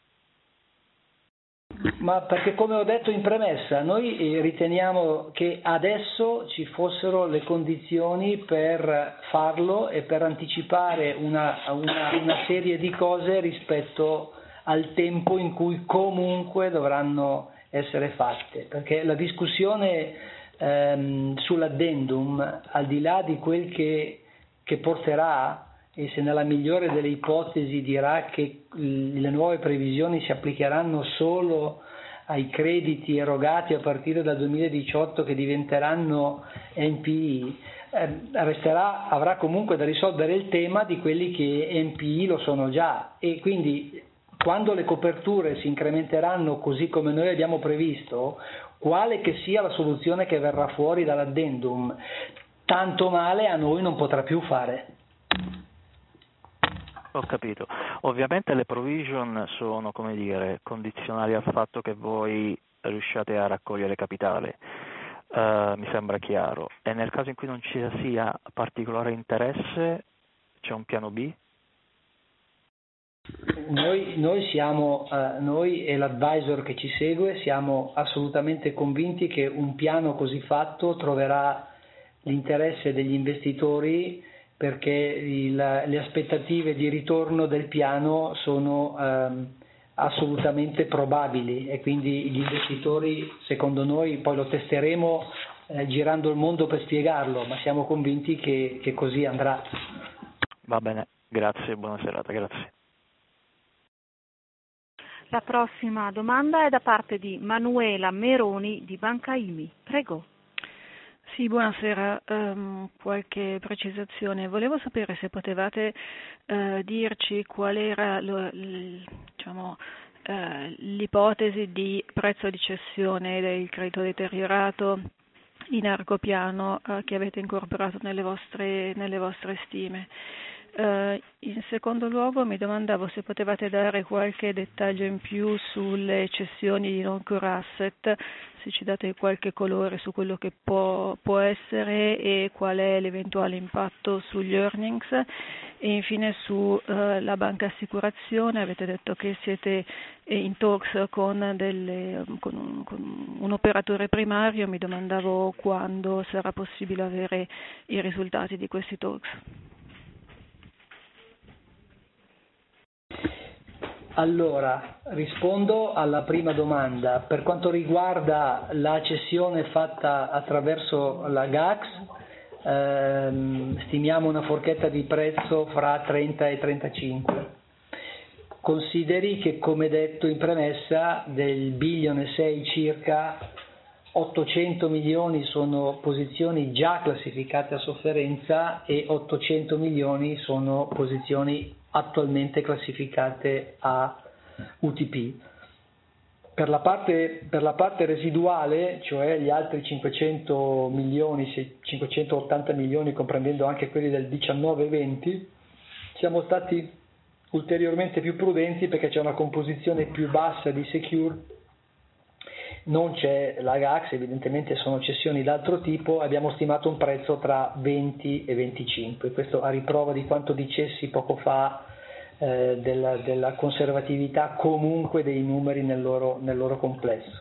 Speaker 2: Ma perché, come ho detto in premessa, noi riteniamo che adesso ci fossero le condizioni per farlo e per anticipare una, una, una serie di cose rispetto al tempo in cui comunque dovranno essere fatte, perché la discussione ehm, sull'addendum, al di là di quel che, che porterà, e se nella migliore delle ipotesi dirà che le nuove previsioni si applicheranno solo ai crediti erogati a partire dal duemiladiciotto che diventeranno N P I, eh, resterà, avrà comunque da risolvere il tema di quelli che N P I lo sono già, e quindi quando le coperture si incrementeranno così come noi abbiamo previsto, quale che sia la soluzione che verrà fuori dall'addendum, tanto male a noi non potrà più fare.
Speaker 6: Ho capito. Ovviamente le provision sono, come dire, condizionali al fatto che voi riusciate a raccogliere capitale, uh, mi sembra chiaro. E nel caso in cui non ci sia particolare interesse, c'è un piano B?
Speaker 2: Noi, noi siamo, uh, noi e l'advisor che ci segue siamo assolutamente convinti che un piano così fatto troverà l'interesse degli investitori, perché il, le aspettative di ritorno del piano sono ehm, assolutamente probabili e quindi gli investitori, secondo noi, poi lo testeremo eh, girando il mondo per spiegarlo, ma siamo convinti che, che così andrà.
Speaker 6: Va bene, grazie, buona serata, grazie.
Speaker 1: La prossima domanda è da parte di Manuela Meroni di Banca I M I. Prego.
Speaker 7: Sì, buonasera, um, qualche precisazione. Volevo sapere se potevate uh, dirci qual era lo, l, diciamo, uh, l'ipotesi di prezzo di cessione del credito deteriorato in largo piano uh, che avete incorporato nelle vostre, nelle vostre stime. Uh, in secondo luogo mi domandavo se potevate dare qualche dettaglio in più sulle cessioni di non-core asset, se ci date qualche colore su quello che può, può essere e qual è l'eventuale impatto sugli earnings. E infine sulla uh, banca assicurazione avete detto che siete in talks con, delle, con, un, con un operatore primario, mi domandavo quando sarà possibile avere i risultati di questi talks.
Speaker 2: Allora, rispondo alla prima domanda. Per quanto riguarda la cessione fatta attraverso la G A X, ehm, stimiamo una forchetta di prezzo fra trenta e trentacinque. Consideri che, come detto in premessa, del billion e sei circa, ottocento milioni sono posizioni già classificate a sofferenza e ottocento milioni sono posizioni attualmente classificate a U T P. Per la parte, per la parte residuale, cioè gli altri cinquecento milioni, cinquecentottanta milioni, comprendendo anche quelli del diciannove venti, siamo stati ulteriormente più prudenti perché c'è una composizione più bassa di secured, non c'è la G A X, evidentemente sono cessioni d'altro tipo, abbiamo stimato un prezzo tra venti e venticinque, questo a riprova di quanto dicessi poco fa eh, della, della conservatività comunque dei numeri nel loro, nel loro complesso.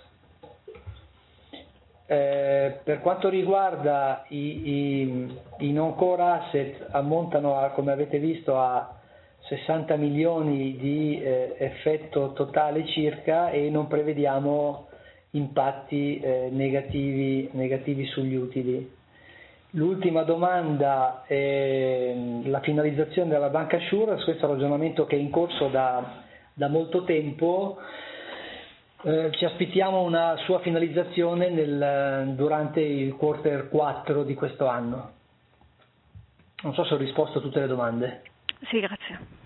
Speaker 2: Eh, per quanto riguarda i, i, i non-core asset, ammontano a, come avete visto, a sessanta milioni di eh, effetto totale circa e non prevediamo impatti eh, negativi, negativi sugli utili. L'ultima domanda è la finalizzazione della banca assurance, questo è un ragionamento che è in corso da, da molto tempo, eh, ci aspettiamo una sua finalizzazione nel, durante il quarter quattro di questo anno. Non so se ho risposto a tutte le domande.
Speaker 7: Sì, grazie.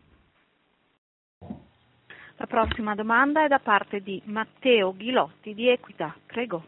Speaker 1: La prossima domanda è da parte di Matteo Ghilotti di Equita. Prego.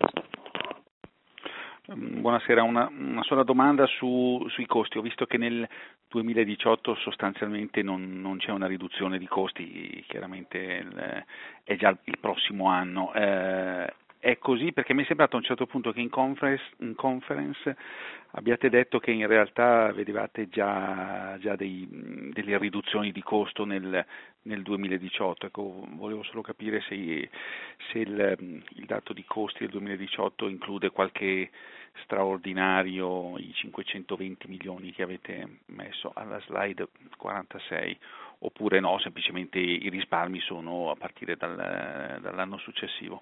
Speaker 8: Buonasera, una, una sola domanda su, sui costi. Ho visto che nel duemiladiciotto sostanzialmente non, non c'è una riduzione di costi, chiaramente il, è già il prossimo anno. Eh, è così perché mi è sembrato a un certo punto che in conference, in conference abbiate detto che in realtà vedevate già, già dei, delle riduzioni di costo nel, nel duemiladiciotto. Ecco, volevo solo capire se, se il, il dato di costi del duemiladiciotto include qualche straordinario, i cinquecentoventi milioni che avete messo alla slide quarantasei, oppure no, semplicemente i risparmi sono a partire dal, dall'anno successivo.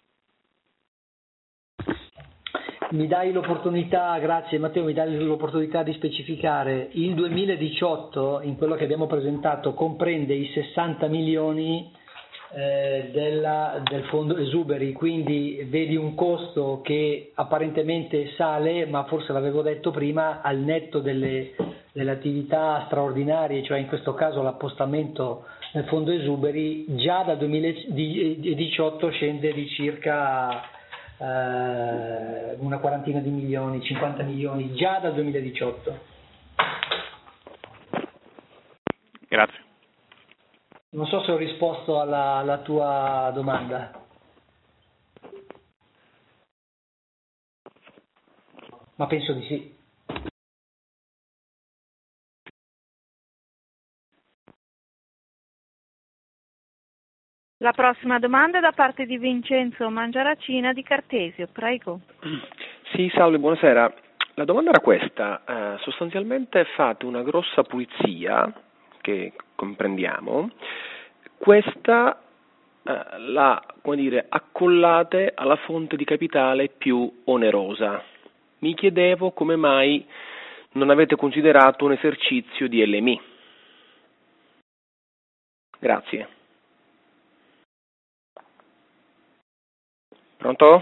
Speaker 2: Mi dai l'opportunità, grazie Matteo, mi dai l'opportunità di specificare. Il duemiladiciotto, in quello che abbiamo presentato, comprende i sessanta milioni eh, della, del fondo esuberi, quindi vedi un costo che apparentemente sale, ma forse l'avevo detto prima, al netto delle, delle attività straordinarie, cioè in questo caso l'appostamento nel fondo esuberi già dal duemiladiciotto scende di circa eh, una quarantina di milioni, cinquanta milioni già dal duemiladiciotto.
Speaker 8: Grazie.
Speaker 2: Non so se ho risposto alla, alla tua domanda. Ma penso di sì.
Speaker 1: La prossima domanda è da parte di Vincenzo Mangiaracina di Cartesio, prego.
Speaker 9: Sì, salve, buonasera. La domanda era questa, eh, sostanzialmente fate una grossa pulizia, che comprendiamo, questa eh, la, come dire, accollate alla fonte di capitale più onerosa. Mi chiedevo come mai non avete considerato un esercizio di L M I. Grazie. Pronto?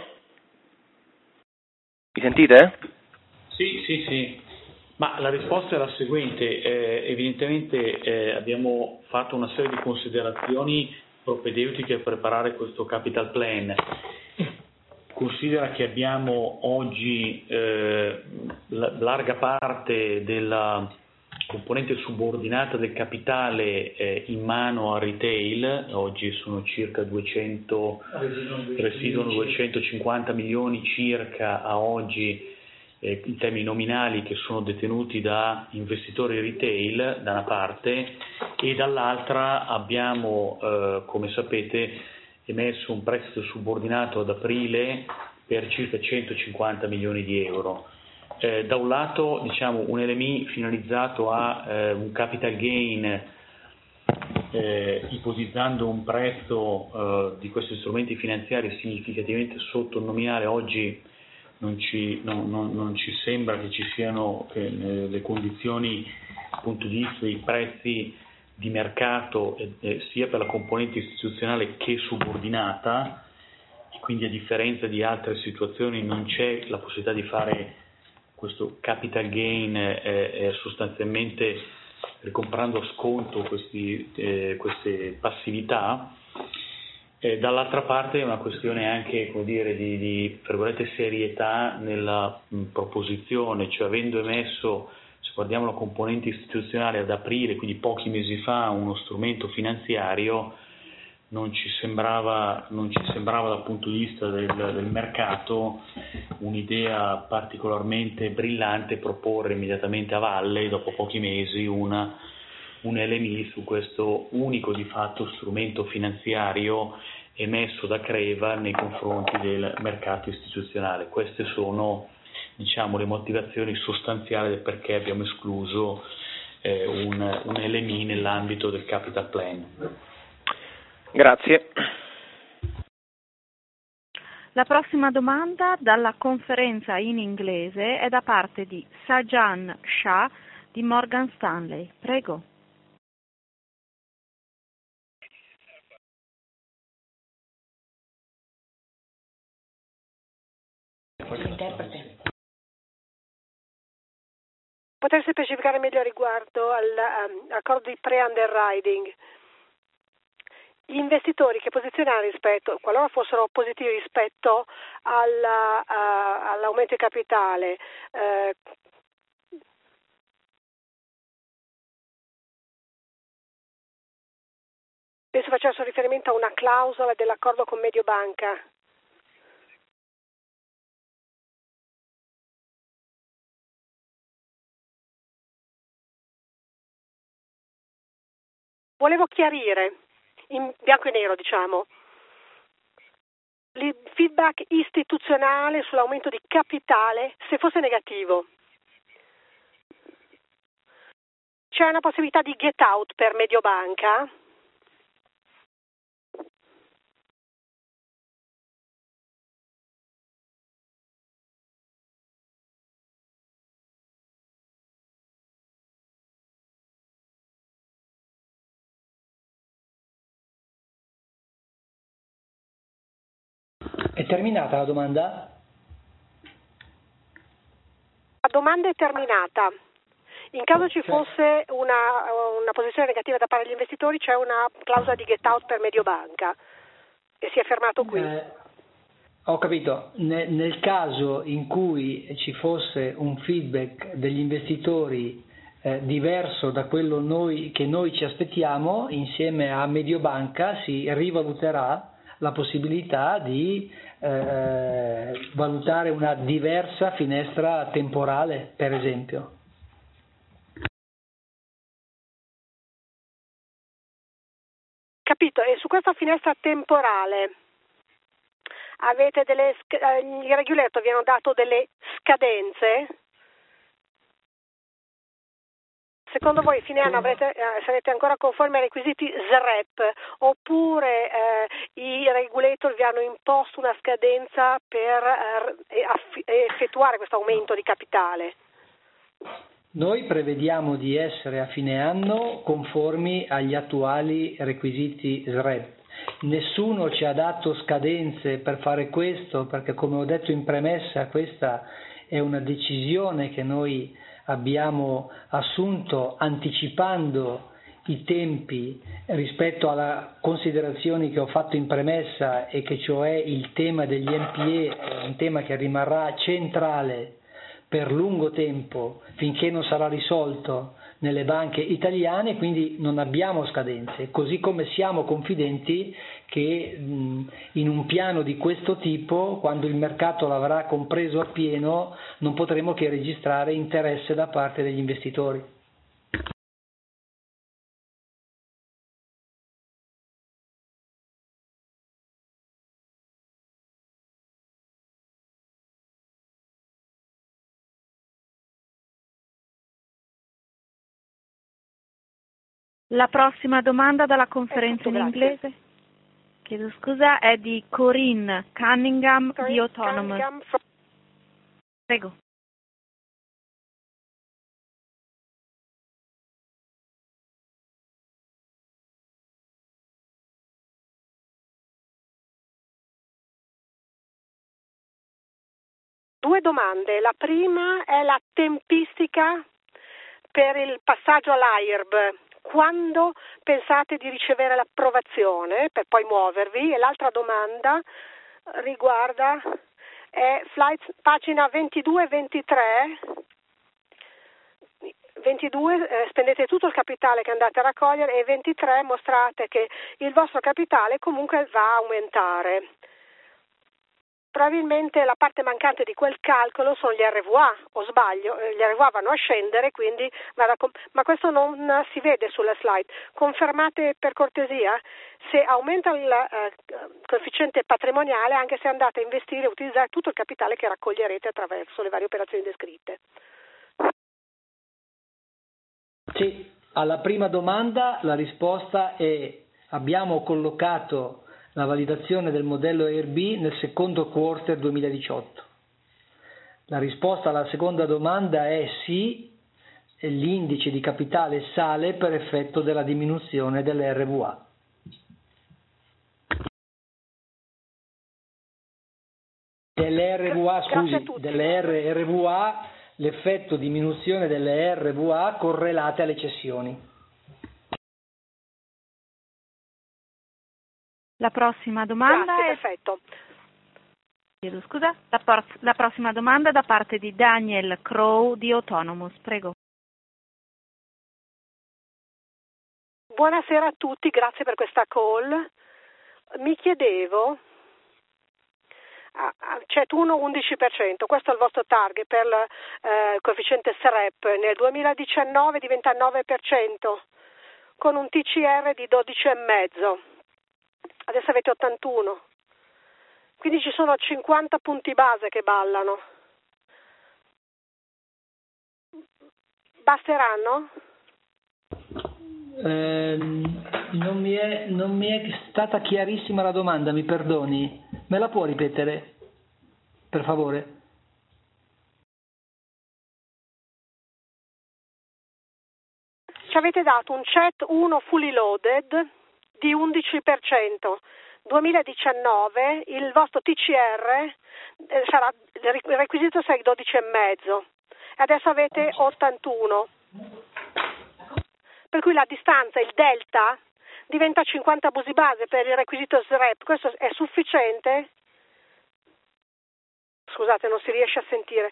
Speaker 9: Mi sentite?
Speaker 3: Sì, sì, sì. Ma la risposta è la seguente. Eh, evidentemente eh, abbiamo fatto una serie di considerazioni propedeutiche a preparare questo capital plan. Considera che abbiamo oggi eh, la, larga parte della componente subordinata del capitale eh, in mano al retail, oggi sono circa duecento, residuano duecentocinquanta milioni circa a oggi eh, in termini nominali che sono detenuti da investitori retail da una parte, e dall'altra abbiamo, eh, come sapete, emesso un prestito subordinato ad aprile per circa centocinquanta milioni di euro. Eh, da un lato, diciamo, un L M I finalizzato a eh, un capital gain, eh, ipotizzando un prezzo eh, di questi strumenti finanziari significativamente sotto il nominale, oggi non ci, non, non, non ci sembra che ci siano che, eh, le condizioni dal punto di vista dei prezzi di mercato eh, eh, sia per la componente istituzionale che subordinata, e quindi a differenza di altre situazioni non c'è la possibilità di fare questo capital gain eh, eh, sostanzialmente ricomprando a sconto questi, eh, queste passività. Eh, dall'altra parte è una questione anche, come dire, di, di serietà nella mh, proposizione, cioè avendo emesso, se guardiamo la componente istituzionale ad aprile, quindi pochi mesi fa, uno strumento finanziario, non ci sembrava, non ci sembrava dal punto di vista del, del mercato un'idea particolarmente brillante proporre immediatamente a valle, dopo pochi mesi, una, un L M I su questo unico di fatto strumento finanziario emesso da Creva nei confronti del mercato istituzionale. Queste sono, diciamo, le motivazioni sostanziali del perché abbiamo escluso eh, un, un L M I nell'ambito del capital plan.
Speaker 9: Grazie.
Speaker 1: La prossima domanda dalla conferenza in inglese è da parte di Sajan Shah di Morgan Stanley. Prego.
Speaker 10: Potreste specificare meglio riguardo all'accordo um, di pre-underwriting? Gli investitori che posizionare rispetto, qualora fossero positivi rispetto alla, uh, all'aumento di capitale, uh, penso facessero riferimento a una clausola dell'accordo con Mediobanca. Volevo chiarire, in bianco e nero diciamo, il feedback istituzionale sull'aumento di capitale se fosse negativo. C'è una possibilità di get out per Mediobanca?
Speaker 2: È terminata la domanda?
Speaker 10: La domanda è terminata. In caso ci fosse una, una posizione negativa da parte degli investitori, c'è una clausola di get out per Mediobanca e si è fermato qui.
Speaker 2: Eh, ho capito, nel, nel caso in cui ci fosse un feedback degli investitori eh, diverso da quello noi, che noi ci aspettiamo, insieme a Mediobanca si rivaluterà la possibilità di eh, valutare una diversa finestra temporale, per esempio.
Speaker 10: Capito, e su questa finestra temporale avete delle, i regulator vi hanno dato delle scadenze? Secondo voi fine anno avrete, eh, sarete ancora conformi ai requisiti S R E P oppure eh, i regulator vi hanno imposto una scadenza per eh, aff- effettuare questo aumento di capitale?
Speaker 2: Noi prevediamo di essere a fine anno conformi agli attuali requisiti S R E P. Nessuno ci ha dato scadenze per fare questo, perché come ho detto in premessa questa è una decisione che noi abbiamo assunto anticipando i tempi rispetto alle considerazioni che ho fatto in premessa, e che cioè il tema degli N P E è un tema che rimarrà centrale per lungo tempo finché non sarà risolto nelle banche italiane, quindi non abbiamo scadenze, così come siamo confidenti che mh, in un piano di questo tipo, quando il mercato l'avrà compreso appieno, non potremo che registrare interesse da parte degli investitori.
Speaker 1: La prossima domanda dalla conferenza in
Speaker 10: grazie.
Speaker 1: inglese, chiedo scusa, è di Corinne Cunningham
Speaker 10: Corinne
Speaker 1: di Autonomous.
Speaker 10: Cunningham from...
Speaker 1: Prego.
Speaker 10: Due domande. La prima è la tempistica per il passaggio all'A I R B. Quando pensate di ricevere l'approvazione per poi muovervi? E l'altra domanda riguarda è flight, pagina ventidue e ventitré. ventidue eh, spendete tutto il capitale che andate a raccogliere, e ventitré mostrate che il vostro capitale comunque va a aumentare. Probabilmente la parte mancante di quel calcolo sono gli R V A, o sbaglio, gli R V A vanno a scendere, quindi vado a comp- ma questo non si vede sulla slide. Confermate per cortesia se aumenta il eh, coefficiente patrimoniale, anche se andate a investire e utilizzare tutto il capitale che raccoglierete attraverso le varie operazioni descritte.
Speaker 2: Sì, alla prima domanda la risposta è: abbiamo collocato la validazione del modello A I R B nel secondo quarter duemiladiciotto. La risposta alla seconda domanda è sì, l'indice di capitale sale per effetto della diminuzione delle R V A. Delle R V A, scusi, delle R V A, l'effetto diminuzione delle R V A correlate alle cessioni.
Speaker 1: La prossima domanda
Speaker 10: Grazie,
Speaker 1: è...
Speaker 10: perfetto.
Speaker 1: Chiedo scusa. La, por- la prossima domanda da parte di Daniel Crow di Autonomous. Prego.
Speaker 10: Buonasera a tutti, grazie per questa call. Mi chiedevo, c'è uno undici per cento, questo è il vostro target per il eh, coefficiente S R E P, nel duemiladiciannove diventa nove per cento con un T C R di dodici virgola cinque. Adesso avete ottantuno, quindi ci sono cinquanta punti base che ballano. Basteranno?
Speaker 2: Eh, non, mi è, non mi è stata chiarissima la domanda, mi perdoni. Me la può ripetere, per favore?
Speaker 10: Ci avete dato un C E T uno fully loaded di undici per cento. duemiladiciannove il vostro T C R eh, sarà, il requisito sarà dodici virgola cinque. Adesso avete ottantuno. Per cui la distanza, il delta, diventa cinquanta abusi base per il requisito S R E P. Questo è sufficiente? Scusate, non si riesce a sentire.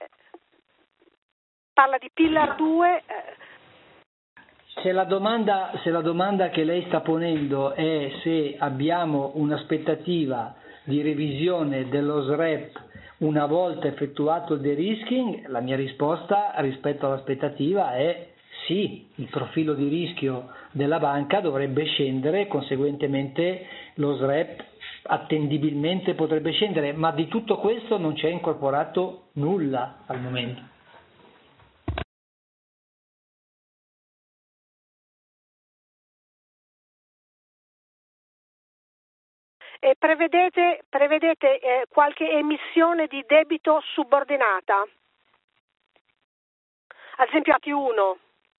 Speaker 10: Parla di pillar due.
Speaker 2: Se la domanda, se la domanda che lei sta ponendo è se abbiamo un'aspettativa di revisione dello S R E P una volta effettuato il de-risking, la mia risposta rispetto all'aspettativa è sì, il profilo di rischio della banca dovrebbe scendere e conseguentemente lo S R E P attendibilmente potrebbe scendere, ma di tutto questo non c'è incorporato nulla al momento.
Speaker 10: E prevedete, prevedete eh, qualche emissione di debito subordinata? Ad esempio A T uno.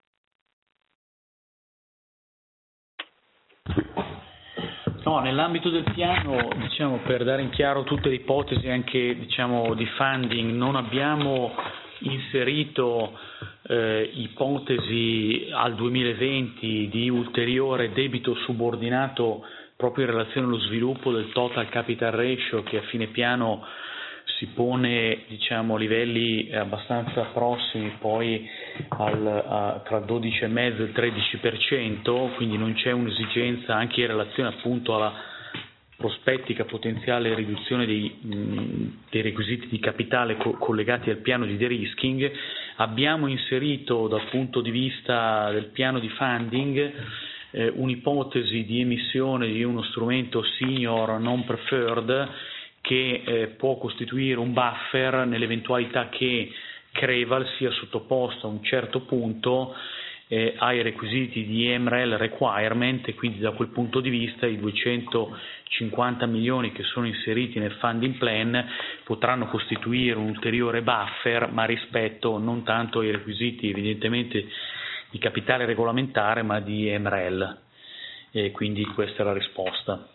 Speaker 3: No, nell'ambito del piano, diciamo, per dare in chiaro tutte le ipotesi anche, diciamo, di funding, non abbiamo inserito eh, ipotesi al duemilaventi di ulteriore debito subordinato proprio in relazione allo sviluppo del total capital ratio, che a fine piano si pone, diciamo, a livelli abbastanza prossimi poi al, a, tra il dodici virgola cinque e il tredici per cento, quindi non c'è un'esigenza anche in relazione appunto alla prospettica potenziale riduzione dei, mh, dei requisiti di capitale co- collegati al piano di de-risking. Abbiamo inserito dal punto di vista del piano di funding eh, un'ipotesi di emissione di uno strumento senior non preferred che eh, può costituire un buffer nell'eventualità che Creval sia sottoposto a un certo punto eh, ai requisiti di M R E L requirement, e quindi da quel punto di vista i duecentocinquanta milioni che sono inseriti nel funding plan potranno costituire un ulteriore buffer, ma rispetto non tanto ai requisiti evidentemente di capitale regolamentare ma di M R E L, e quindi questa è la risposta.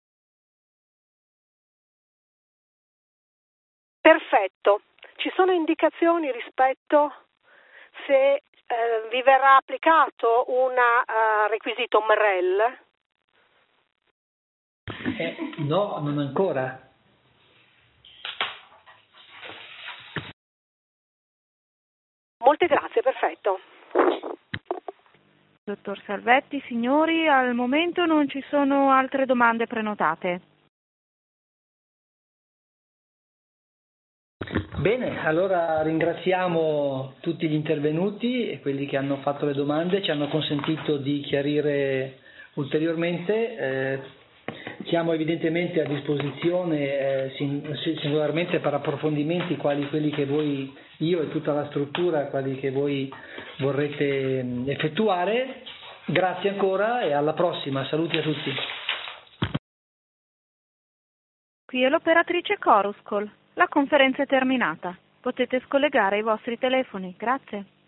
Speaker 10: Perfetto. Ci sono indicazioni rispetto se eh, vi verrà applicato un uh, requisito M R E L?
Speaker 2: Eh, no, non ancora.
Speaker 10: Molte grazie, perfetto.
Speaker 1: Dottor Salvetti, signori, al momento non ci sono altre domande prenotate.
Speaker 2: Bene, allora ringraziamo tutti gli intervenuti e quelli che hanno fatto le domande, ci hanno consentito di chiarire ulteriormente. Eh, siamo evidentemente a disposizione eh, singolarmente per approfondimenti quali quelli che voi, io e tutta la struttura, quali che voi vorrete mh, effettuare. Grazie ancora e alla prossima, saluti a tutti.
Speaker 1: Qui è l'operatrice Chorus Call. La conferenza è terminata. Potete scollegare i vostri telefoni. Grazie.